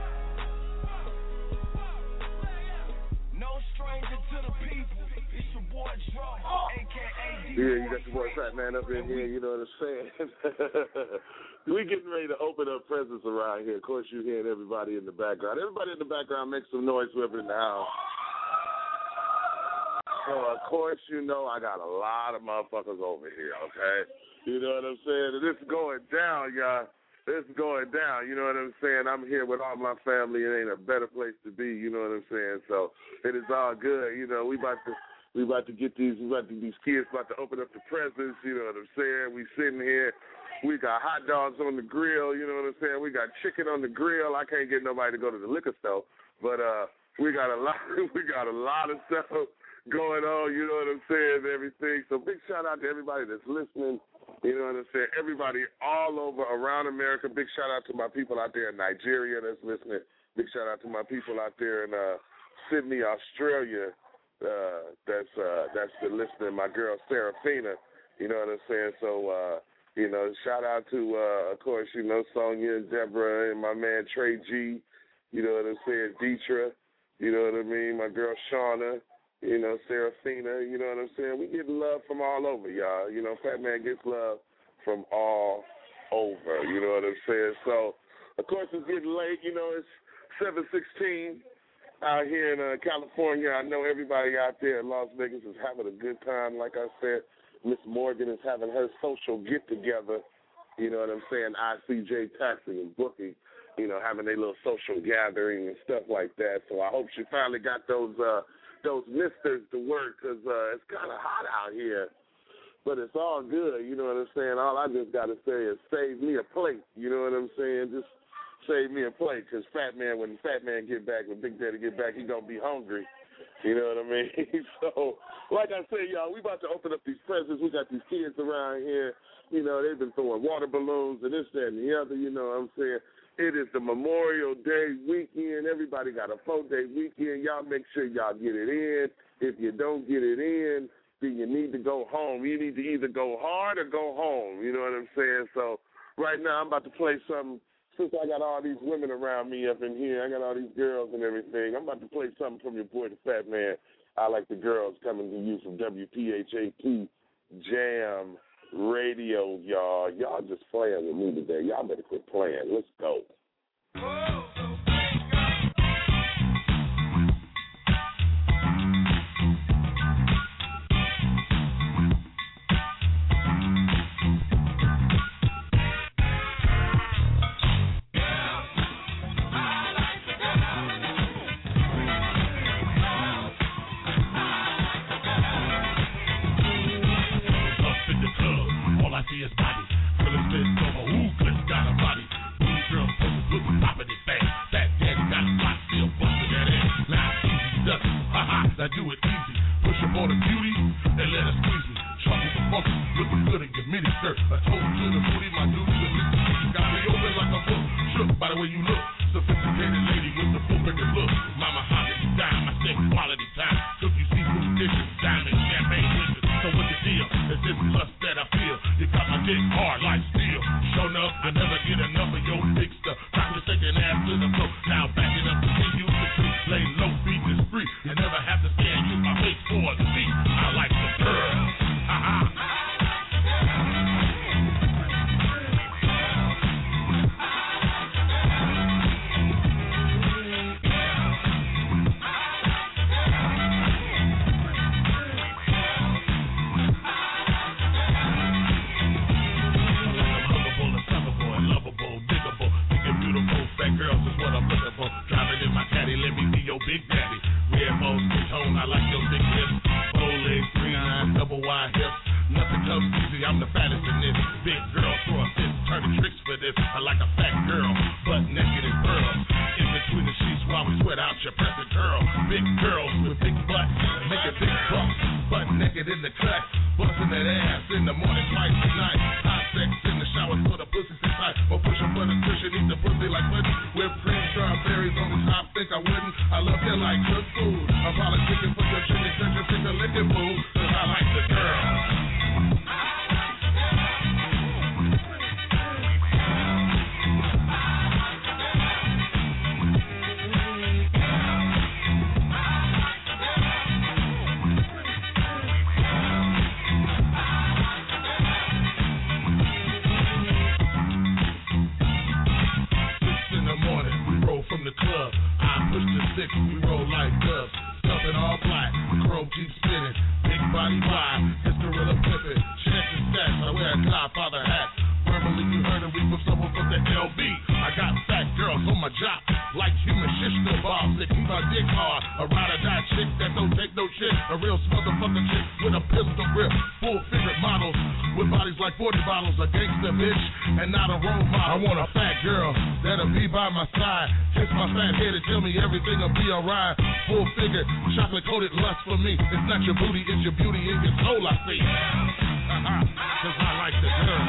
No stranger to the people. It's your boy Dro, aka Yeah, you got your boy Fat Man up in here, you know what I'm saying? We getting ready to open up presents around here. Of course, you're hearing everybody in the background. Everybody in the background make some noise, whoever in the house. So, of course, you know I got a lot of motherfuckers over here, okay? You know what I'm saying? And it's going down, y'all. It's going down, you know what I'm saying? I'm here with all my family. It ain't a better place to be, you know what I'm saying? So it is all good. You know, we about to get these kids about to open up the presents, you know what I'm saying? We sitting here. We got hot dogs on the grill, you know what I'm saying? We got chicken on the grill. I can't get nobody to go to the liquor store, but we got a lot of stuff going on, you know what I'm saying, and everything. So big shout out to everybody that's listening. You know what I'm saying? Everybody all over around America. Big shout out to my people out there in Nigeria that's listening. Big shout out to my people out there in Sydney, Australia. That's listening. My girl Serafina. You know what I'm saying? So you know, shout out to of course, you know, Sonia and Deborah and my man Trey G. You know what I'm saying? Deetra. You know what I mean? My girl Shauna. You know, Serafina, you know what I'm saying? We get love from all over, y'all. You know, Fat Man gets love from all over, you know what I'm saying? So, of course, it's getting late. You know, it's 7:16 out here in California. I know everybody out there in Las Vegas is having a good time. Like I said, Miss Morgan is having her social get-together, you know what I'm saying? ICJ Taxing and Booking, you know, having their little social gathering and stuff like that. So I hope she finally got those misters to work, because it's kind of hot out here. But it's all good, you know what I'm saying? All I just got to say is save me a plate, you know what I'm saying? Just save me a plate, because when Fat Man get back, when Big Daddy get back, he going to be hungry, you know what I mean? So, like I said, y'all, we about to open up these presents. We got these kids around here, you know, they've been throwing water balloons and this, that, and the other, you know what I'm saying? It is the Memorial Day weekend. Everybody got a 4-day weekend. Y'all make sure y'all get it in. If you don't get it in, then you need to go home. You need to either go hard or go home. You know what I'm saying? So right now I'm about to play something. Since I got all these women around me up in here, I got all these girls and everything, I'm about to play something from your boy, the Fat Man. I Like the Girls, coming to you from WPHAP Jam Radio, y'all. Y'all just playing with me today. Y'all better quit playing. Let's go. enough of your big stuff. Time to take an ass to the floor. Now back it up to see you the tree. Lay low, beat is free. And never have to stand you my face for a seat. I like the girls. Ha ha. Girls is what I'm looking for. Driving in my caddy, let me be your big daddy. Red bones, big tone, I like your big lips. 4 legs, 3 9, double wide hips. Nothing comes easy, I'm the fattest in this. Big girl, throw a fist, turning tricks for this. I like a fat girl, butt naked and pearls. In between the sheets while we sweat out your present girl. Big girls with big butts, make it big bucks. Butt naked in the cut, busting that ass in the morning, twice a night. Hot sex in the shower so the pussy's tight. Or push up for the cushion, eat the pussy like pudding. With cream strawberries on the top, think I wouldn't. I love you like good food. I'm politicking for your chicken, cause you think a licking food. Cause I like the girl. The club, I push the 6, we roll like doves. Stuffing all black, the chrome keep spinning. Big body wide, this gorilla pimpin'. Check the stats, I wear a Godfather hat. Verbally you heard it, we from someone from the LB. I got fat girls on my job, like human shish the balls that keep my dick hard. A ride or die chick that don't take no shit. A real motherfucking chick with a pistol grip. Full figured models with bodies like 40 bottles. A gangster bitch and not a role model. I want a fat girl that'll be by my side. Kiss my fat head and tell me everything'll be alright. Full figured, chocolate coated lust for me. It's not your booty, it's your beauty in your soul I see. Cause I like the girl.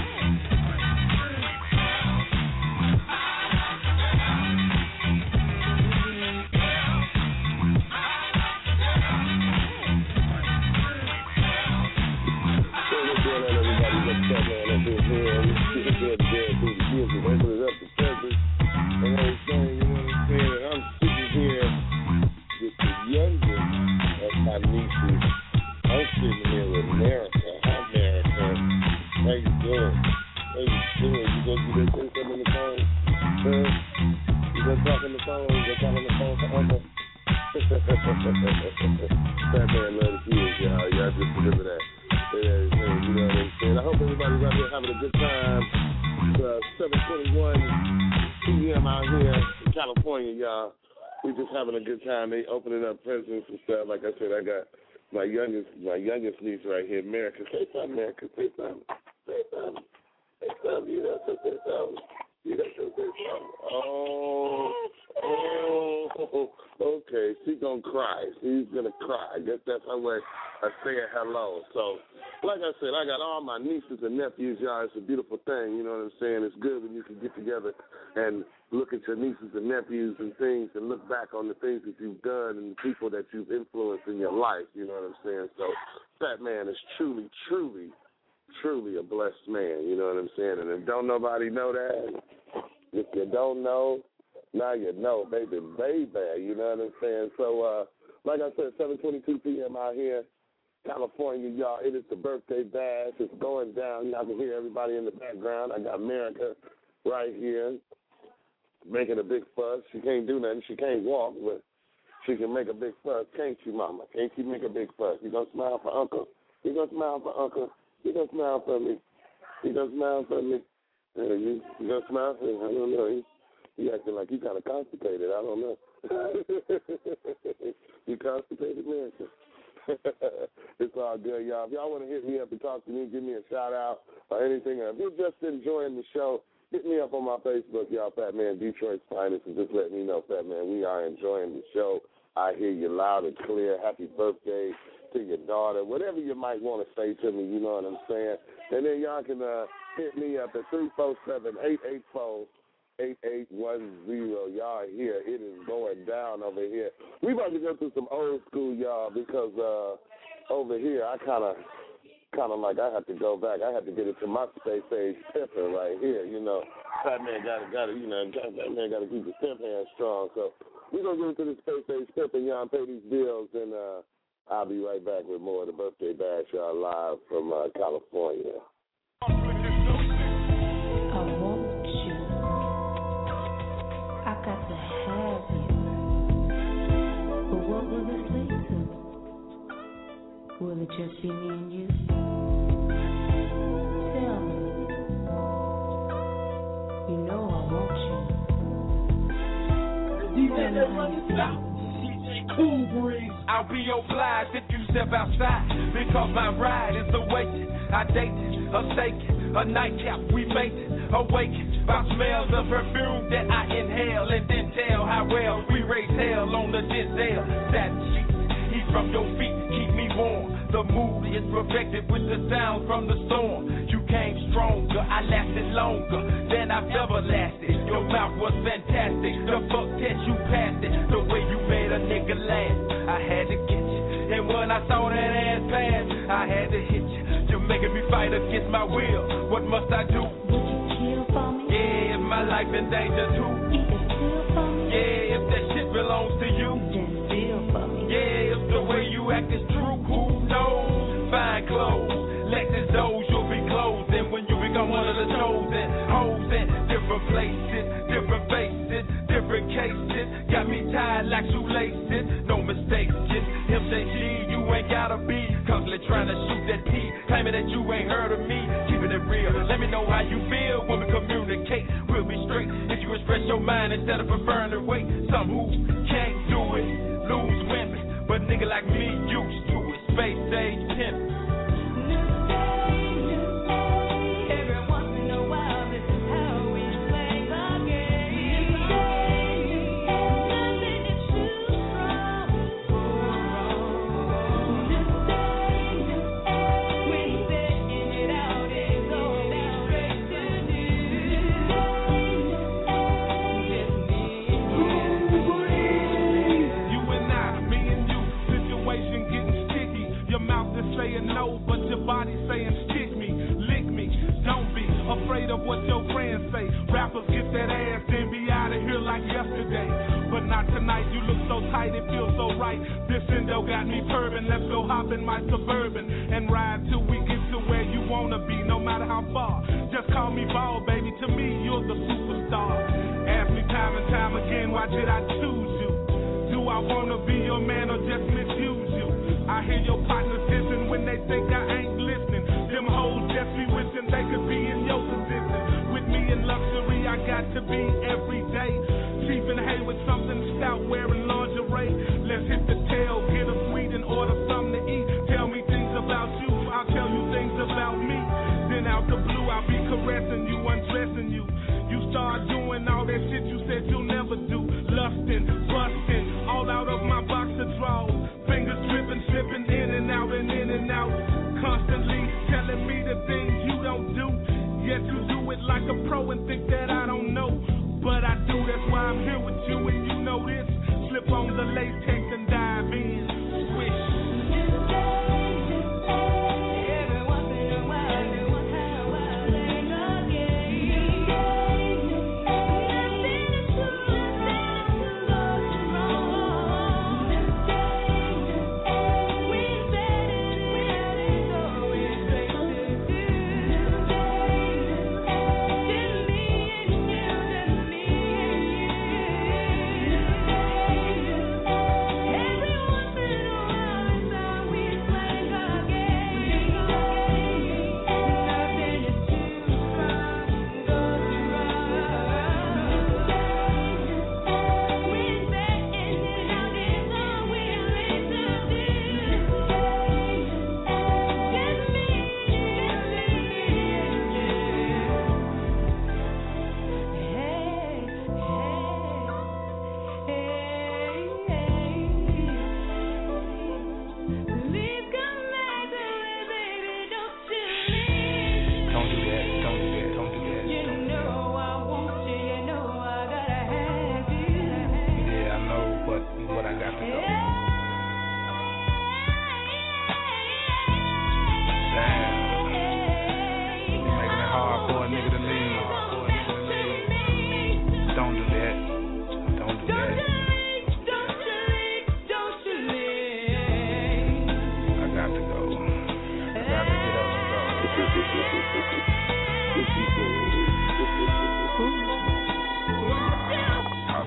That man love the kids, y'all. Y'all just remember that. You know what I'm saying? I hope everybody's out there having a good time. It's 7:21 p.m. out here in California, y'all. We just having a good time. They opening up presents and stuff. Like I said, I got my youngest niece right here, America. Say something, America. Say something. Say something. Say something. You know, say something. You know, say something. Okay. She's gonna cry. She's gonna cry. I guess that's how I say hello. So, like I said, I got all my nieces and nephews, y'all. It's a beautiful thing. You know what I'm saying? It's good when you can get together and look at your nieces and nephews and things and look back on the things that you've done and the people that you've influenced in your life. You know what I'm saying? So, Fat Man is truly, truly, truly a blessed man. You know what I'm saying? And if don't nobody know that, if you don't know, now you know, baby. You know what I'm saying? So, like I said, 7:22 p.m. out here, California, y'all. It is the birthday bash. It's going down. Y'all can hear everybody in the background. I got America right here making a big fuss. She can't do nothing. She can't walk, but she can make a big fuss. Can't you, Mama? Can't you make a big fuss? You gonna smile for Uncle? You gonna smile for Uncle? You gonna smile for me? You gonna smile for me? You gonna smile for me? I don't know. You acting like you kind of constipated. I don't know. You constipated, man? It's all good, y'all. If y'all want to hit me up and talk to me, give me a shout-out or anything. If you're just enjoying the show, hit me up on my Facebook, y'all, Fat Man Detroit's Finest, and just let me know, Fat Man, we are enjoying the show. I hear you loud and clear. Happy birthday to your daughter. Whatever you might want to say to me, you know what I'm saying? And then y'all can hit me up at 347-884-8810. Y'all here. It is going down over here. We about to go through some old school, y'all, because over here I kind of kind of like I have to go back. I have to get into my space age pimping right here. You know, that man got to keep his pimp hand strong. So we're gonna get into the space age pimping, y'all, pay these bills, and I'll be right back with more of the birthday bash, y'all, live from California. I want you. I got to have you. But what will this lead to? Will it just be me and you? Tell me. You know I want you. Tell me how you feel. Cool breeze, I'll be obliged if you step outside, because my ride is awaited. I dated, a staking, a nightcap, we made it, awakened by smells of perfume that I inhale, and then tell how well we raise hell on the Denzel. Satin sheets, heat from your feet, keep me warm. The mood is perfected with the sound from the storm. You came stronger, I lasted longer than I've ever lasted. Your mouth was fantastic, the fuck test you passed it. The way you made a nigga laugh, I had to get you. And when I saw that ass pass, I had to hit you. You're making me fight against my will. What must I do? Would you kill for me? Yeah, if my life in danger too. You could steal for me? Yeah, if that shit belongs to you. Then steal for me. Yeah, if the way you act is true, who knows? Fine clothes, Lexus doors, you'll be closed. And when you become one of the chosen, hoes in different places, different faces, different cases. Got me tied like shoelaces, no mistakes, just MJG, you ain't gotta be constantly trying to shoot that P, claiming that you ain't heard of me, keeping it real. Let me know how you feel when we communicate, we'll be straight. If you express your mind instead of preferring to wait, some who can't do it, lose women, but nigga like me used to it, space age pimp. Saying no, but your body saying stick me, lick me. Don't be afraid of what your friends say. Rappers get that ass and be out of here like yesterday, but not tonight. You look so tight, it feels so right. This endo got me purring. Let's go hop in my Suburban and ride till we get to where you wanna be, no matter how far. Just call me Ball, baby. To me, you're the superstar. Ask me time and time again, why did I choose you? Do I wanna be your man or just misuse you? I hear your partners hissing when they think I ain't listening. Them hoes just be wishing they could be in your position. With me in luxury, I got to be every day. Cheap and hay with something stout, wearing lingerie. Let's hit the tail, get a sweet and order something to eat. Tell me things about you, I'll tell you things about me. Then out the blue, I'll be caressing you, undressing you. You start doing all that shit you said you'll never do. Lusting, busting, all out of my boxer drawers. Fingers dripping, slipping in and out and in and out. Constantly telling me the things you don't do. Yet you do it like a pro and think that I don't know. But I do, that's why I'm here with you and you know this. Slip on the latex and dive in. Swish.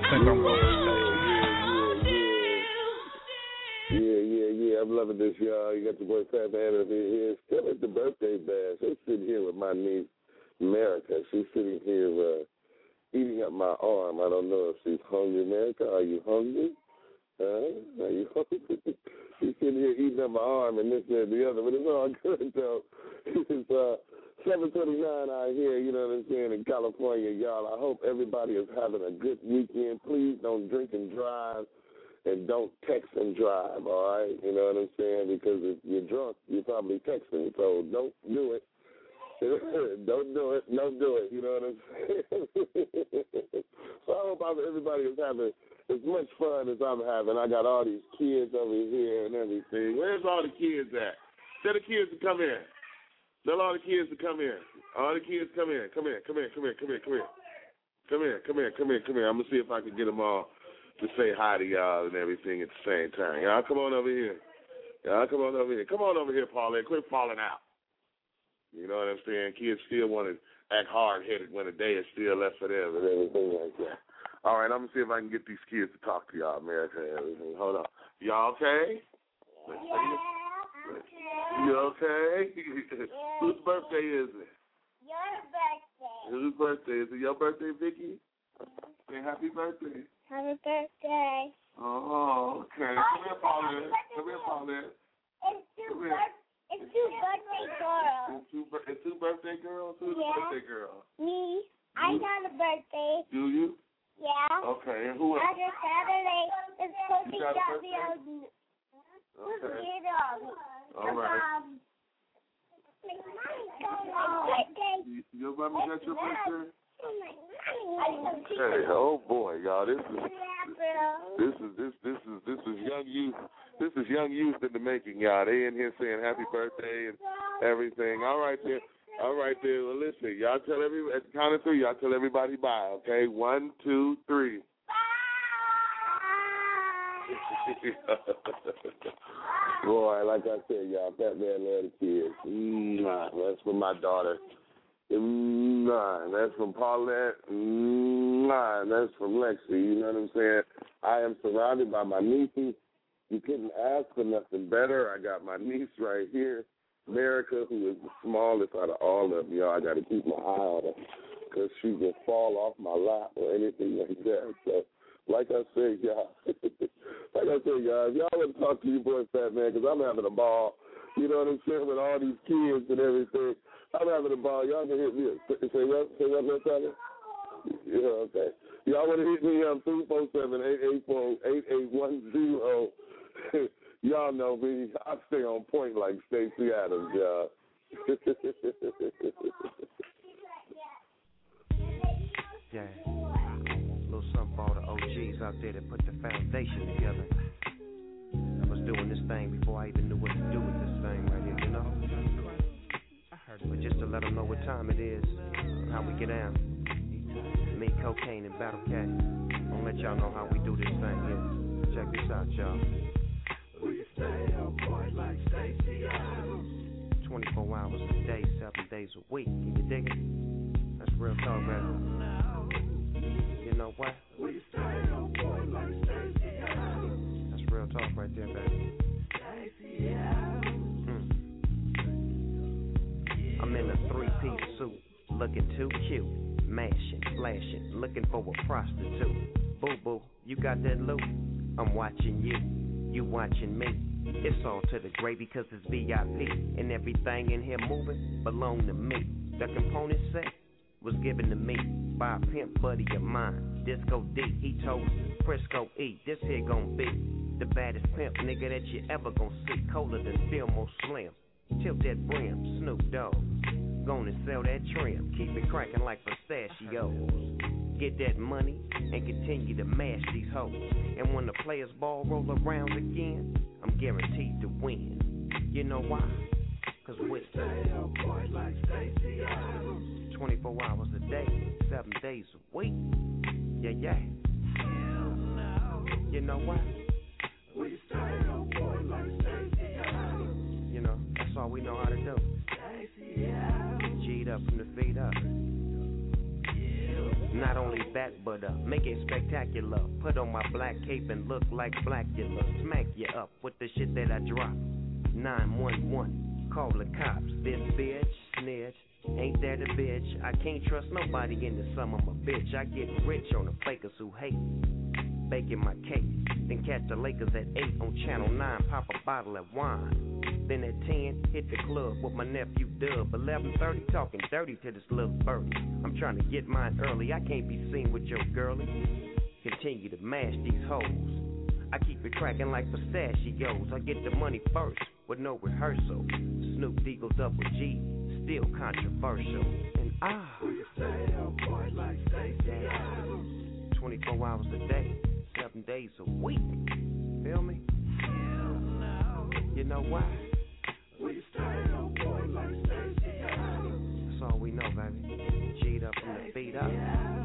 think I'm gonna stay. Yeah. I'm loving this, y'all. You got the boy Fat Man over here. Still at the birthday bash. I'm sitting here with my niece, America. She's sitting here eating up my arm. I don't know if she's hungry, America. Are you hungry? Are you hungry? She's sitting here eating up my arm and this and the other, but it's all good, though. It's 7:29 out here, you know what I'm saying, in California, y'all. I hope everybody is having a good weekend. Please don't drink and drive, and don't text and drive, all right? You know what I'm saying? Because if you're drunk, you're probably texting, so don't do it. Don't do it. Don't do it. You know what I'm saying? So I hope everybody is having as much fun as I'm having. I got all these kids over here and everything. Where's all the kids at? Tell the kids to come in. Tell all the kids to come in. All the kids come in. Come here. I'm going to see if I can get them all to say hi to y'all and everything at the same time. Y'all come on over here. Come on over here, Paulette. Quit falling out. You know what I'm saying? Kids still want to act hard-headed when the day is still left for them and everything like that. All right, I'm going to see if I can get these kids to talk to y'all, America, and everything. Hold on. Y'all okay? You okay? Whose birthday is it? Your birthday. Whose birthday? Is it your birthday, Vicky? Say happy birthday. Happy birthday. Oh, okay. Come here, Paulette. It's two birthday girls. It's two birthday girls? Who's the birthday girl? Me. I got a birthday. Do you? Yeah. Okay, and who else? After Saturday, it's supposed to be Okay. All right. Your mommy got your birthday? Hey, oh boy, y'all, this is young youth. This is young youth in the making, y'all. They in here saying happy birthday and everything. All right there. Well, listen, y'all tell at the count of three, y'all tell everybody bye, okay? 1, 2, 3. Boy, like I said, y'all, Fat Man love the kids. That's from my daughter. That's from Paulette. That's from Lexi. You know what I'm saying? I am surrounded by my nieces. You couldn't ask for nothing better. I got my niece right here, America, who is the smallest out of all of them. Y'all, I got to keep my eye on her because she can fall off my lap or anything like that. So, like I said, y'all, if y'all want to talk to your boy Fat Man, because I'm having a ball, you know what I'm saying, with all these kids and everything. I'm having a ball. Y'all can hit me up. Say what, Fat? Yeah, okay. Y'all want to hit me up, 347-884-8810. Y'all know me. I stay on point like Stacey Adams, y'all. Yeah. A little something for all the OGs out there that put the foundation together. I was doing this thing before I even knew what to do with this thing right here, you know? But just to let them know what time it is, how we get down. Me, Cocaine, and Battle Cat. I'm gonna let y'all know how we do this thing here. Check this out, y'all. We stay up boy like Stacey Adams. 24 hours a day, 7 days a week. Can you dig it? That's real talk, man. You know what? We stay up boy like Stacey Adams. That's real talk right there, baby. Stacey Adams. I'm in a 3-piece suit, looking too cute. Mashing, flashing, looking for a prostitute. Boo-boo, you got that loot? I'm watching you, you watching me. It's all to the gravy cause it's VIP. And everything in here moving belong to me. The component set was given to me by a pimp buddy of mine. Disco D, he told Frisco E, this here gon' be the baddest pimp nigga that you ever gon' see. Colder than Fillmore Slim, tilt that brim, Snoop Dogg. Gonna sell that trim, keep it cracking like pistachios. Get that money and continue to mash these hoes. And when the players ball roll around again, I'm guaranteed to win. You know why? Cause we stay up boy like Stacey Adams. 24 hours a day, 7 days a week. Yeah. You know why? We stay up boy like Stacey Adams. You know, that's all we know how to do. Stacey Adams. G'd up from the feet up. Not only that, but make it spectacular. Put on my black cape and look like Blackula. Smack you up with the shit that I drop. 911, call the cops. This bitch, snitch, ain't that a bitch? I can't trust nobody in the sum of a bitch. I get rich on the fakers who hate. Baking my cake, then catch the Lakers at 8 on Channel 9. Pop a bottle of wine. Then at 10, hit the club with my nephew Dub. 11:30, talking dirty to this little birdie. I'm trying to get mine early. I can't be seen with your girlie. Continue to mash these hoes. I keep it cracking like pistachios. I get the money first with no rehearsal. Snoop Eagle Double G, still controversial. And will you stay up, boy, like Stacey Adams? 24 hours a day, 7 days a week. Feel me? You know why? Will you stay up, boy, like Stacey Adams? That's all we know, baby. G'd up from the feet up.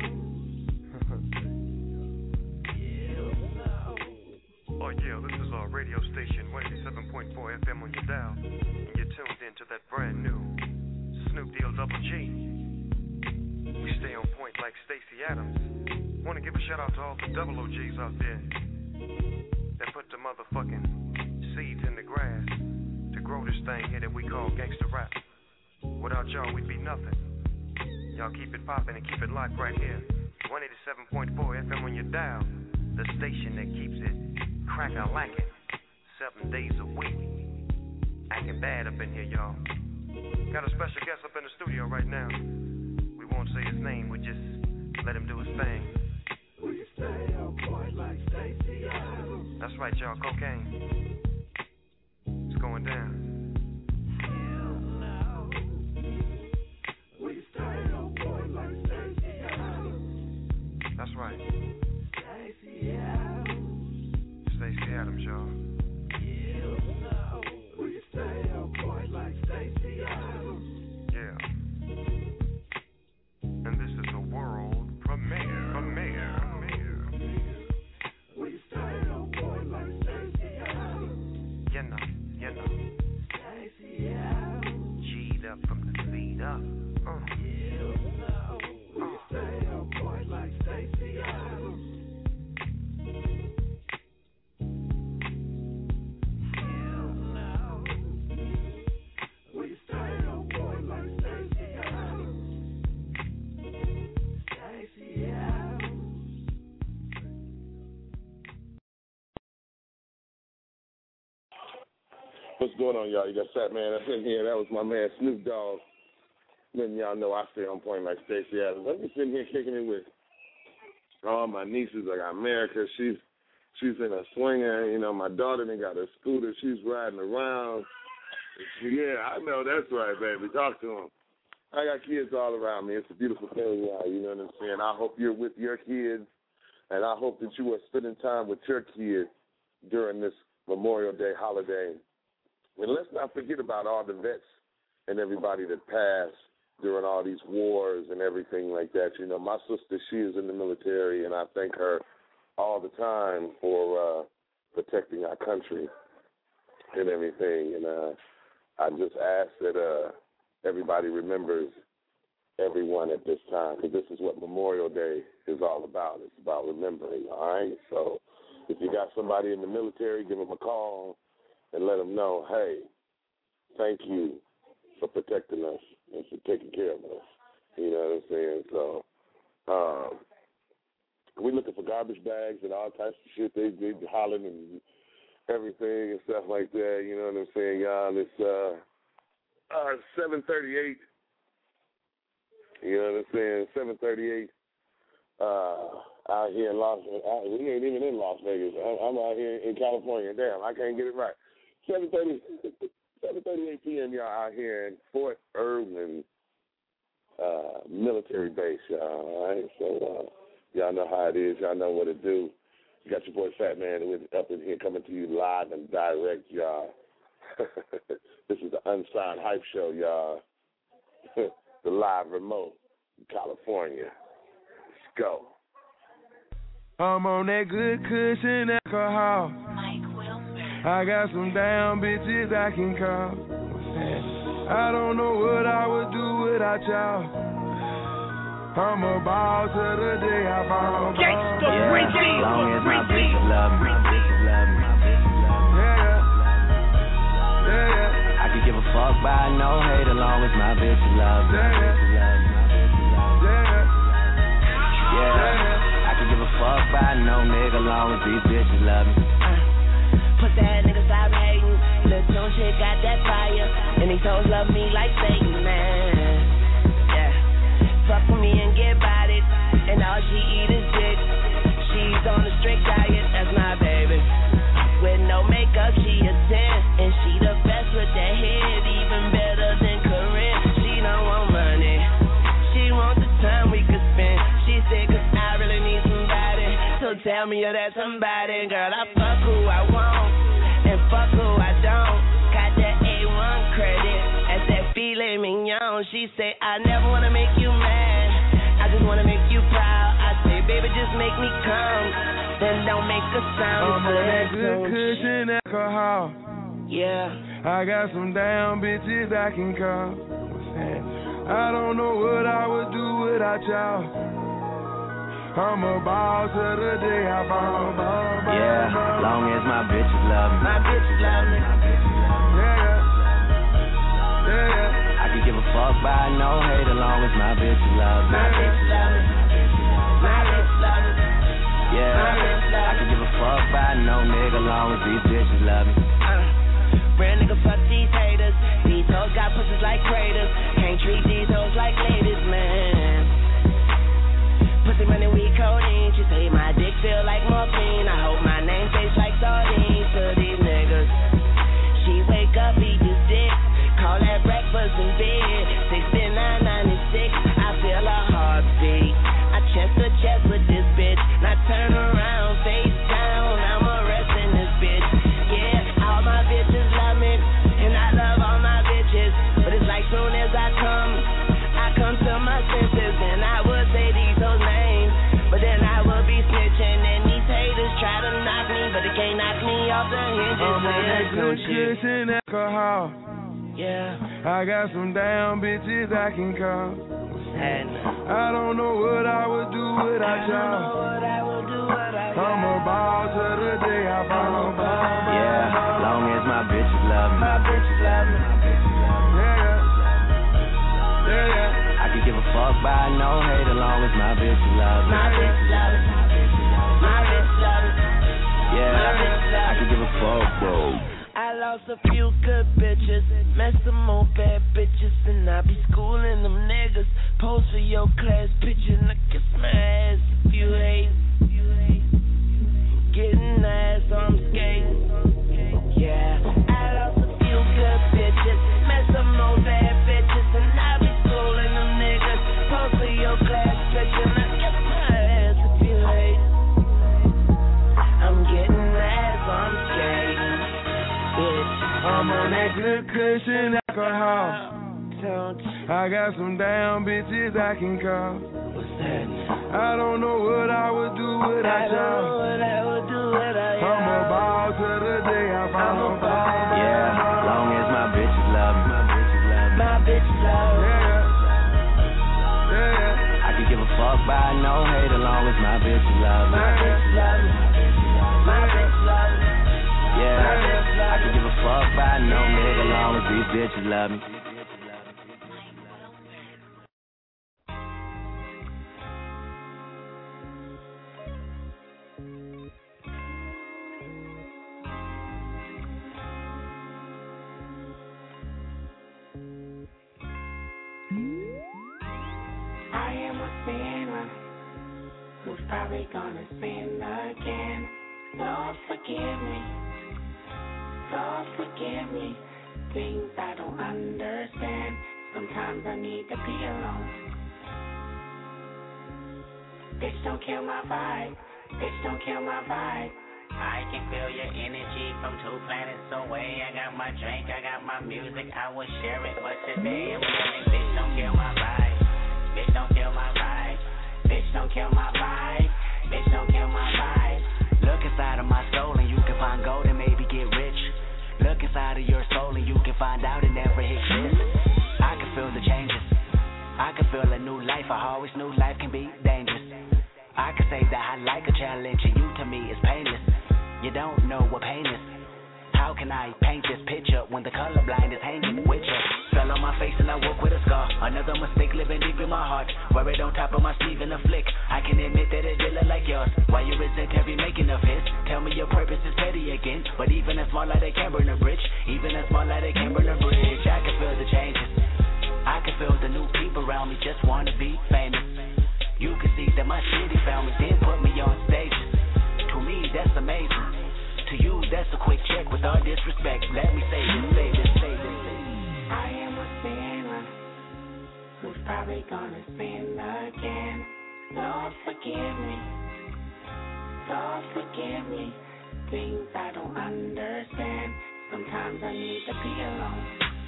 Oh yeah, this is our radio station, 187.4 FM on your dial, and you're tuned into that brand new Snoop Deal Double G. We stay on point like Stacey Adams. Want to give a shout out to all the double OGs out there that put the motherfucking seeds in the grass to grow this thing here that we call gangsta rap. Without y'all, we'd be nothing. Y'all keep it poppin' and keep it locked right here, 187.4 FM on your dial, the station that keeps it crack-a-lackin', 7 days a week. Acting bad up in here, y'all. Got a special guest up in the studio right now. We won't say his name, we just let him do his thing. Will you stay up, boy, like Stacey Adams? That's right, y'all, cocaine. It's going down. Hell no. Will you stay up, boy, like Stacey Adams? That's right. Stacey Adams. Stacey Adams, y'all. Hell no. Will you stay up, boy, like Stacey Adams? Yeah. And this is a world premiere. Will you stay up, boy, like Stacey Adams? You know. Stacey Adams. G'd up from the feet up. Hell no. Will you stay up, boy, like Stacey Adams? Hell no. Will you stay up, boy, like Stacey Adams? Stacey Adams. What's going on, y'all? You got Fat Man up in here. That was my man Snoop Dogg. Letting y'all know I stay on point like Stacey Adams. I'm just sitting here kicking it with all my nieces. I got America. She's in a swinger. You know, my daughter done got a scooter. She's riding around. Yeah, I know. That's right, baby. Talk to them. I got kids all around me. It's a beautiful thing, y'all. You know what I'm saying? I hope you're with your kids, and I hope that you are spending time with your kids during this Memorial Day holiday. And let's not forget about all the vets and everybody that passed during all these wars and everything like that. You know, my sister, she is in the military, and I thank her all the time for protecting our country and everything. And I just ask that everybody remembers everyone at this time, because this is what Memorial Day is all about. It's about remembering, all right? So if you got somebody in the military, give them a call and let them know, hey, thank you for protecting us and for taking care of us. You know what I'm saying? So we looking for garbage bags and all types of shit. They hollering and everything and stuff like that. You know what I'm saying, y'all? It's 7:38. You know what I'm saying? 7:38. Out here in we ain't even in Las Vegas. I'm out here in California. Damn, I can't get it right. 7:38 p.m. Y'all out here in Fort Irwin military base, y'all. All right, so y'all know how it is. Y'all know what to do. You got your boy Fat Man up in here coming to you live and direct, y'all. This is the Unsigned Hype Show, y'all. The live remote in California. Let's go. I'm on that good cushion alcohol. I got some damn bitches I can call. I don't know what I would do without y'all. I'm a ball to the day I fall. Gangsta Bridgie. As long as my bitches love me. I could give a fuck by no hate as long as my bitches love me. Yeah, I could give a fuck by no nigga as long as these bitches love me. Put that nigga stop hating. Lil' Tune shit got that fire. And these hoes love me like Satan, man. Yeah. Fuck with me and get bodied. And all she eat is dick. She's on a strict diet, that's my baby. With no makeup, she a 10. And she the best with that head, even better than Corinne. She don't want money. She wants the time we could spend. She said, 'cause I really need somebody. So tell me you're that somebody. Girl, I fuck who I want. And fuck who I don't. Got that A1 credit. That's that filet mignon. She say, I never wanna make you mad. I just wanna make you proud. I say, baby, just make me come. Then don't make a sound. I'm on that good cushion alcohol. Yeah. I got some damn bitches I can call. I don't know what I would do without y'all. I'm a ball to the day I fall. Yeah, as long as my bitches love me. My bitches love me. Yeah. I could give a fuck by no hate as long as my bitches love me. My bitches love me. My bitches love me. Yeah, I could give a fuck by no nigga as long as these bitches love me. Real nigga, fuck these haters. These hoes got pussies like craters. Can't treat these hoes like ladies, man. Pussy money, we codeine. She say my dick feel like morphine. I hope my name tastes like sardines to these niggas. She wake up, eat this dick. Call that breakfast in bed. 6996. I feel a heartbeat. I chest to chest with this bitch. Now turn around, face down. I'm arresting this bitch. Yeah, all my bitches love me. And I love all my bitches. But it's like soon as I come to my senses. And I would say these hoes names. But then I would be snitching. And these haters try to knock me. But they can't knock me off the hinges. I'm on that good cushion alcohol. Yeah. I got some damn bitches I can call. I don't know what I would do without y'all. I'm a ball to the day I fall. Yeah, as long as my bitches love me. My bitches love me. I could give a fuck by no hate as long as my bitches love me. My bitches love me. My bitches love me. Yeah, I could give a fuck, bro. I lost a few good bitches, met some more bad bitches, and I be schooling them niggas. Pose for your class picture, and I kiss my ass if you hate. Getting ass on skating. Yeah, I lost a few good bitches, met some more bad bitches, and I be schooling them niggas. Pose for your class picture, and I kiss my ass if you hate. I'm getting ass on skating. I'm on that good cushion alcohol. I got some damn bitches I can call. I don't know what I would do without y'all. I'm a ball to the day I fall. Yeah, as long as my bitches love me. My bitches love me. Yeah. I could give a fuck by no hate as long as my bitches love me. My bitches love me. My bitches love me. Yeah, I could give a fuck by no nigga long as these bitches love me. I am a sinner who's probably gonna sin again. Lord, forgive me. Lord, forgive me. Things I don't understand. Sometimes I need to be alone. Bitch, don't kill my vibe. Bitch, don't kill my vibe. I can feel your energy from 2 planets away. I got my drink, I got my music, I will share it. But today I'm feeling, bitch, don't kill my vibe. Bitch, don't kill my vibe. Bitch, don't kill my vibe. Bitch, don't kill my vibe. Look inside of my soul and you can find gold and maybe get rich. Look inside of your soul and you can find out it never exists. I can feel the changes. I can feel a new life. I always knew life say that I like a challenge, and you to me is painless. You don't know what pain is. How can I paint this picture when the colorblind is hanging with you? Fell on my face and I woke with a scar. Another mistake living deep in my heart. Wear it on top of my sleeve in a flick. I can admit that it did look like yours. Why you resent every making of his? Tell me your purpose is petty again. But even a small light, they can burn a bridge. Even a small light, they can burn a bridge. I can feel the changes. I can feel the new people around me just wanna be famous. You can see that my city found me, then put me on stages. To me, that's amazing. To you, that's a quick check with all disrespect. Let me say this. I am a sinner who's probably gonna sin again. Lord, forgive me. Lord, forgive me. Things I don't understand. Sometimes I need to be alone.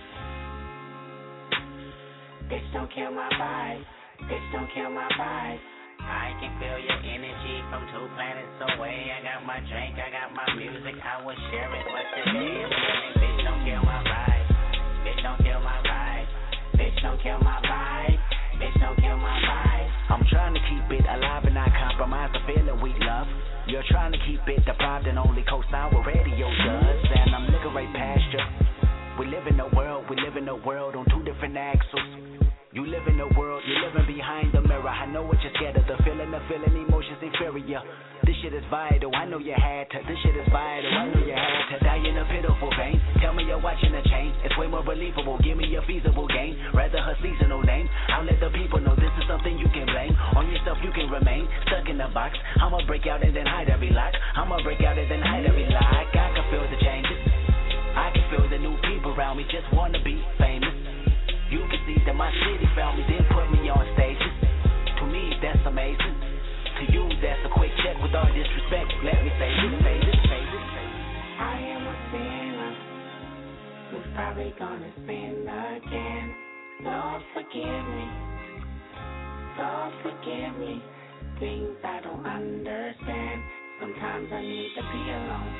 Bitch, don't kill my vibe. Bitch, don't kill my vibe. I can feel your energy from 2 planets away. I got my drink, I got my music, I will share it. But today I'm feeling, bitch, don't kill my vibe. Bitch, don't kill my vibe. Bitch, don't kill my vibe. Bitch, don't kill my vibe. I'm trying to keep it alive and not compromise the feeling we love. You're trying to keep it deprived and only co-sign what radio does. And I'm looking right past you. We live in a world on 2 different axles. You live in a world, you're living behind the mirror. I know what you're scared of, the feeling, emotions inferior. This shit is vital, I know you had to. This shit is vital, I know you had to. Die in a pitiful vein, tell me you're watching a chain. It's way more believable, give me a feasible game. Rather her seasonal name, I'll let the people know this is something you can blame. On yourself you can remain, stuck in the box. I'ma break out and then hide every lock. I'ma break out and then hide every lock. I can feel the changes, I can feel the new people around me just wanna be famous. You can see that my city found me, then put me on stages. To me, that's amazing. To you, that's a quick check with all disrespect. Let me say this. I am a sinner who's probably gonna sin again. Lord, forgive me. Lord, forgive me. Things I don't understand. Sometimes I need to be alone.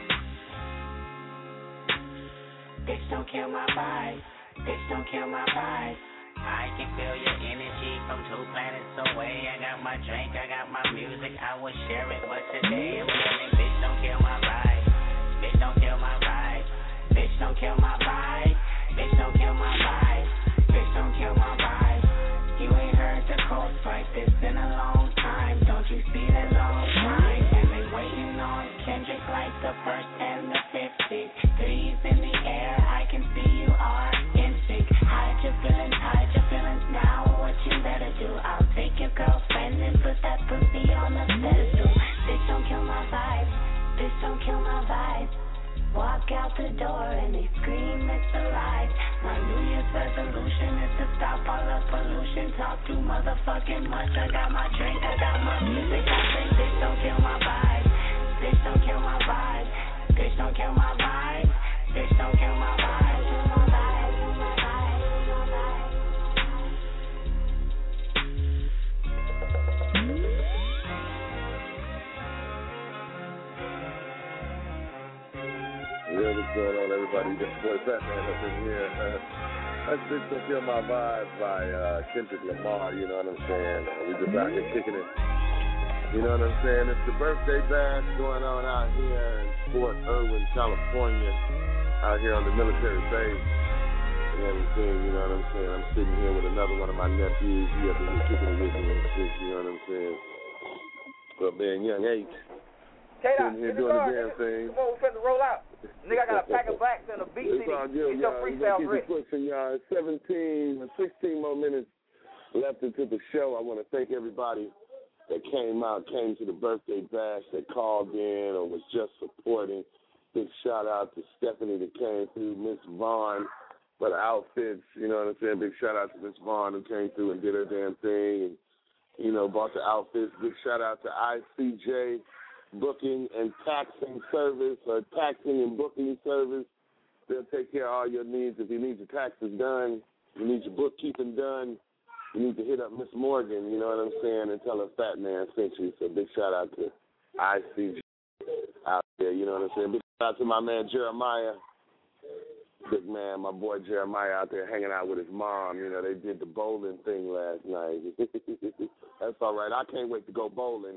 Bitch, don't kill my vibe. Bitch, don't kill my vibe. I can feel your energy from 2 planets away. I got my drink, I got my music, I will share it. But today I'm feeling, bitch, don't kill my vibe. Bitch, don't kill my vibe. Bitch, don't kill my vibe. Bitch, don't kill my vibe. Bitch, don't kill my vibe. You ain't heard the chorus like this in a long time. Don't you see the long time? And they waiting on Kendrick like the first and the 50. Threes in the air, I can see you are in sync. Hide your feelings now. What you better do? I'll take your girlfriend and put that pussy on the pedestal. Bitch, don't kill my vibe. Bitch, don't kill my vibe. Walk out the door and they scream it's alive. My New Year's resolution is to stop all the pollution. Talk too motherfucking much. I got my drink, I got my music. I say bitch, don't kill my vibe. Bitch, don't kill my vibe. Bitch, don't kill my vibe. Bitch, don't kill my vibe. Yeah, what's going on, everybody? This boy Batman up in here. That's Bitch Don't Kill My Vibe by Kendrick Lamar, you know what I'm saying? We just out here kicking it. You know what I'm saying? It's the birthday bash going on out here in Fort Irwin, California, out here on the military base and everything, you know what I'm saying? I'm sitting here with another one of my nephews. He up in here kicking it with me and shit, you know what I'm saying? But man, young H, sitting here doing the damn thing. Come on, we're finna roll out. Nigga, I got a pack of blacks and a beat CD. Get your freestyle ready. Pushing, y'all. 16 more minutes left into the show. I want to thank everybody that came to the birthday bash, that called in or was just supporting. Big shout out to Stephanie that came through, Miss Vaughn for the outfits, you know what I'm saying? Big shout out to Miss Vaughn who came through and did her damn thing and, you know, bought the outfits. Big shout out to ICJ Booking and Taxing Service, or Taxing and Booking Service. They'll take care of all your needs. If you need your taxes done, you need your bookkeeping done, you need to hit up Miss Morgan, you know what I'm saying, and tell her Fat Man sent you. So big shout out to ICJ out there, you know what I'm saying. Big shout out to my man Jeremiah. Big man, my boy Jeremiah out there hanging out with his mom. You know, they did the bowling thing last night. That's all right. I can't wait to go bowling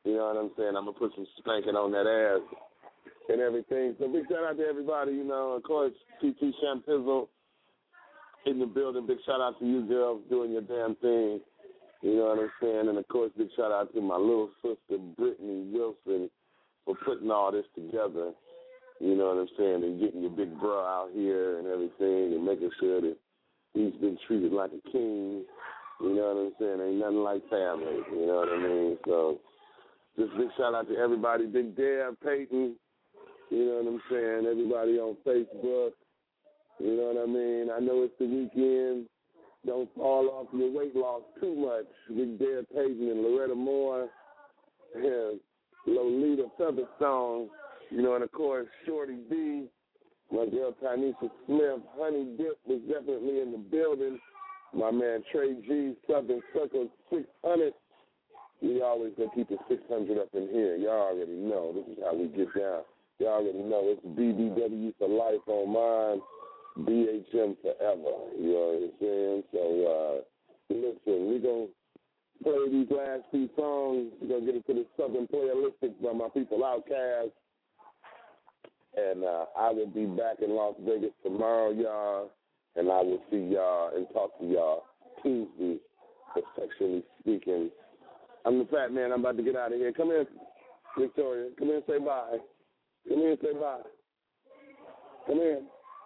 You know what I'm saying? I'm going to put some spanking on that ass and everything. So big shout out to everybody, you know. Of course, TT Shampizzle in the building. Big shout out to you girls doing your damn thing. You know what I'm saying? And, of course, big shout out to my little sister, Brittany Wilson, for putting all this together. You know what I'm saying? And getting your big bro out here and everything and making sure that he's been treated like a king. You know what I'm saying? Ain't nothing like family. You know what I mean? So just big shout out to everybody. Big Dad, Peyton. You know what I'm saying? Everybody on Facebook. You know what I mean? I know it's the weekend. Don't fall off your weight loss too much. Big Dad, Peyton, and Loretta Moore, and Lolita Featherstone. You know, and of course, Shorty B, my girl Tanisha Smith. Honey Dip was definitely in the building. My man Trey G, Southern Circle 600. We always gonna keep the 600 up in here. Y'all already know. This is how we get down. Y'all already know it's BBW for life on mine, BHM forever. You know what I'm saying? So, listen, we're going to play these last few songs. We're going to get into the Southern Playalistic by my people Outkast. And I will be back in Las Vegas tomorrow, y'all. And I will see y'all and talk to y'all Tuesday for Sexually Speaking. I'm the Fat Man. I'm about to get out of here. Come in, Victoria. Come in and say bye. Come in and say bye. Come in.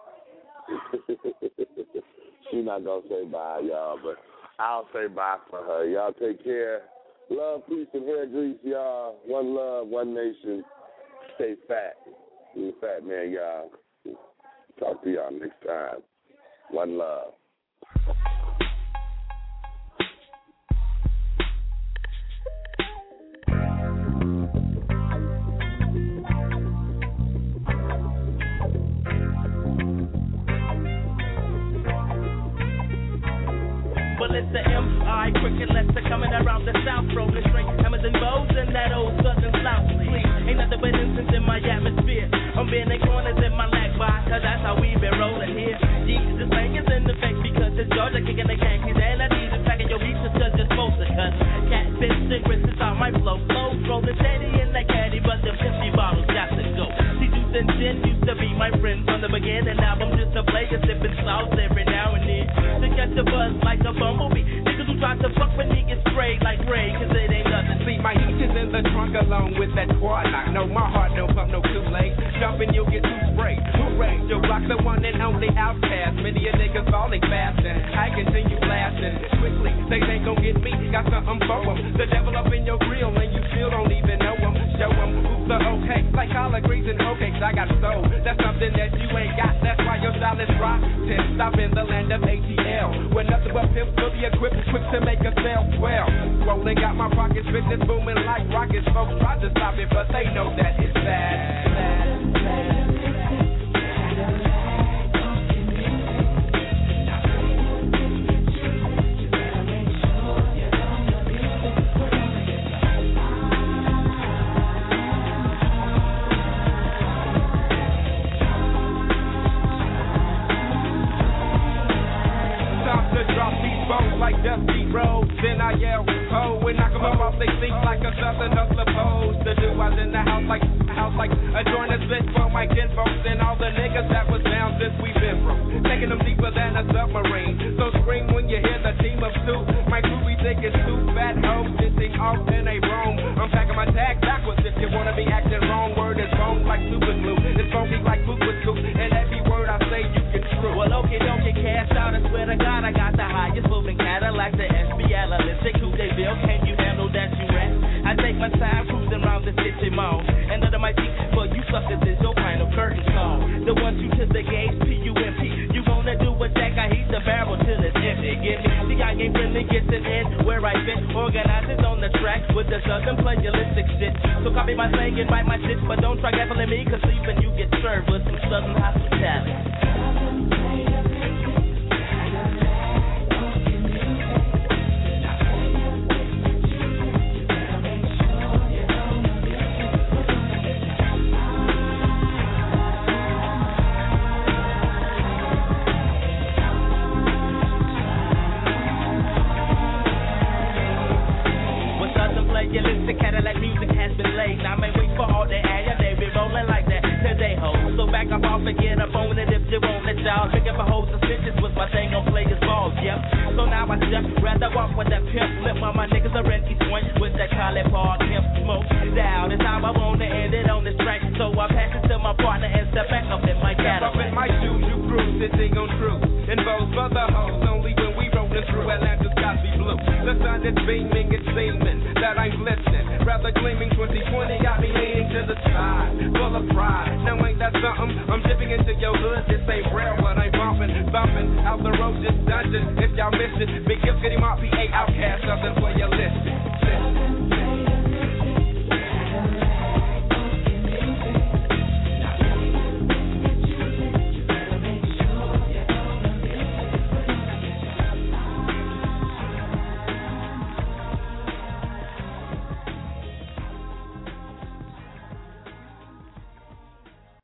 She's not going to say bye, y'all, but I'll say bye for her. Y'all take care. Love, peace, and hair grease, y'all. One love, one nation. Stay fat. I'm the Fat Man, y'all. Talk to y'all next time. One love. Well, it's the M.I. Cricket Lester coming around the South, rolling straight hammers and bows and that old Southern South sleep. Ain't nothing but incense in my atmosphere. I'm bending corners in my lag by, cause that's how we been rolling here. Jesus bang is in the face because it's Georgia kicking the Yankees. And I need to packing your beats cause you're supposed to cut. Catfish cigarettes is how my flow flows. Rolling steady in that caddy, but the 50 bottles got to go. See, juice and gin used to be my friends from the beginning. Now I'm just a player sipping sauce every now and then. To catch a buzz like a bumblebee. Niggas who try to fuck when he gets sprayed like Ray, cause it ain't nothing. See, my heat is in the trunk along with that quad knock. No, my heart don't pump no Kool-Aid. Jumping, you'll get too sprayed. Hooray, Joe Rock, the one and only Outkast. Many a niggas falling fast and I continue blasting quickly. They ain't gon' get me, got something for them. The devil up in your grill and you still don't even know them. Show them who's the okay, like collard greens and hoe cakes. I got soul, that's something that you ain't got. That's why your style is rotten. Stop in the land of ATL, where nothing but pimps will be equipped, quick to make a sale 12. Rolling got my pockets, business booming like rockets. Folks try to stop it, but they know that it's bad. Like Dusty Rhodes, then I yell, ho, and knock 'em up off they feet like a Southern hustler pose. The dude was in the house like a joint is lit for my kinfolks and all the niggas that was down since we been from. Taking them deeper than a submarine. So scream when you hear the team of two. My crew we think it's two fat hoes sitting off in a room. I'm packing my tag backwards if you wanna be acting wrong. Word is wrong like super glue. It's funky like poop with scoop. And every word I say you can screw. Well, okay, don't get cash out. I swear to God, I got the highest moving Cadillac, the SBL, Olympic, who they build. Can you handle that, you rat? I take my time cruising around the city mall. And under my teeth, but you suckers is your final curtain call. The ones you to the gauge, PUMP. You gonna do a jack, I heat the barrel till it's empty. Get me, the guy game friendly gets an end where I fit. Organizers on the track with the Southern Playalistic shit. So copy my slang and bite my shit, but don't try gaffling me, cause sleeping you get served with some Southern hospitality. Cadillac music I may wait for all the air, yeah, they be rolling like that today, ho. So back up off and get up on it if you want it, y'all. Looking for hoes and bitches with my thing on players balls, yep. So now I just rather walk with that pimp lip while my niggas are in East Point with that Collie Park pimp smoke down. It's how I want to end it on this track. So I pass it to my partner and step back up in my Cadillac. Step up in my shoes, you cruise, sitting on truth. And those for the hoes, only when we rolling through Atlanta's Cosby Blue. The sun is beaming, it's seeming that I'm glistening. Rather gleaming, 2020 got me leaning to the side, full of pride. Now ain't that something? I'm dipping into your hood, this ain't real, but I'm bumping out the road, just dungeon. If y'all miss it, big gift, getting my PA out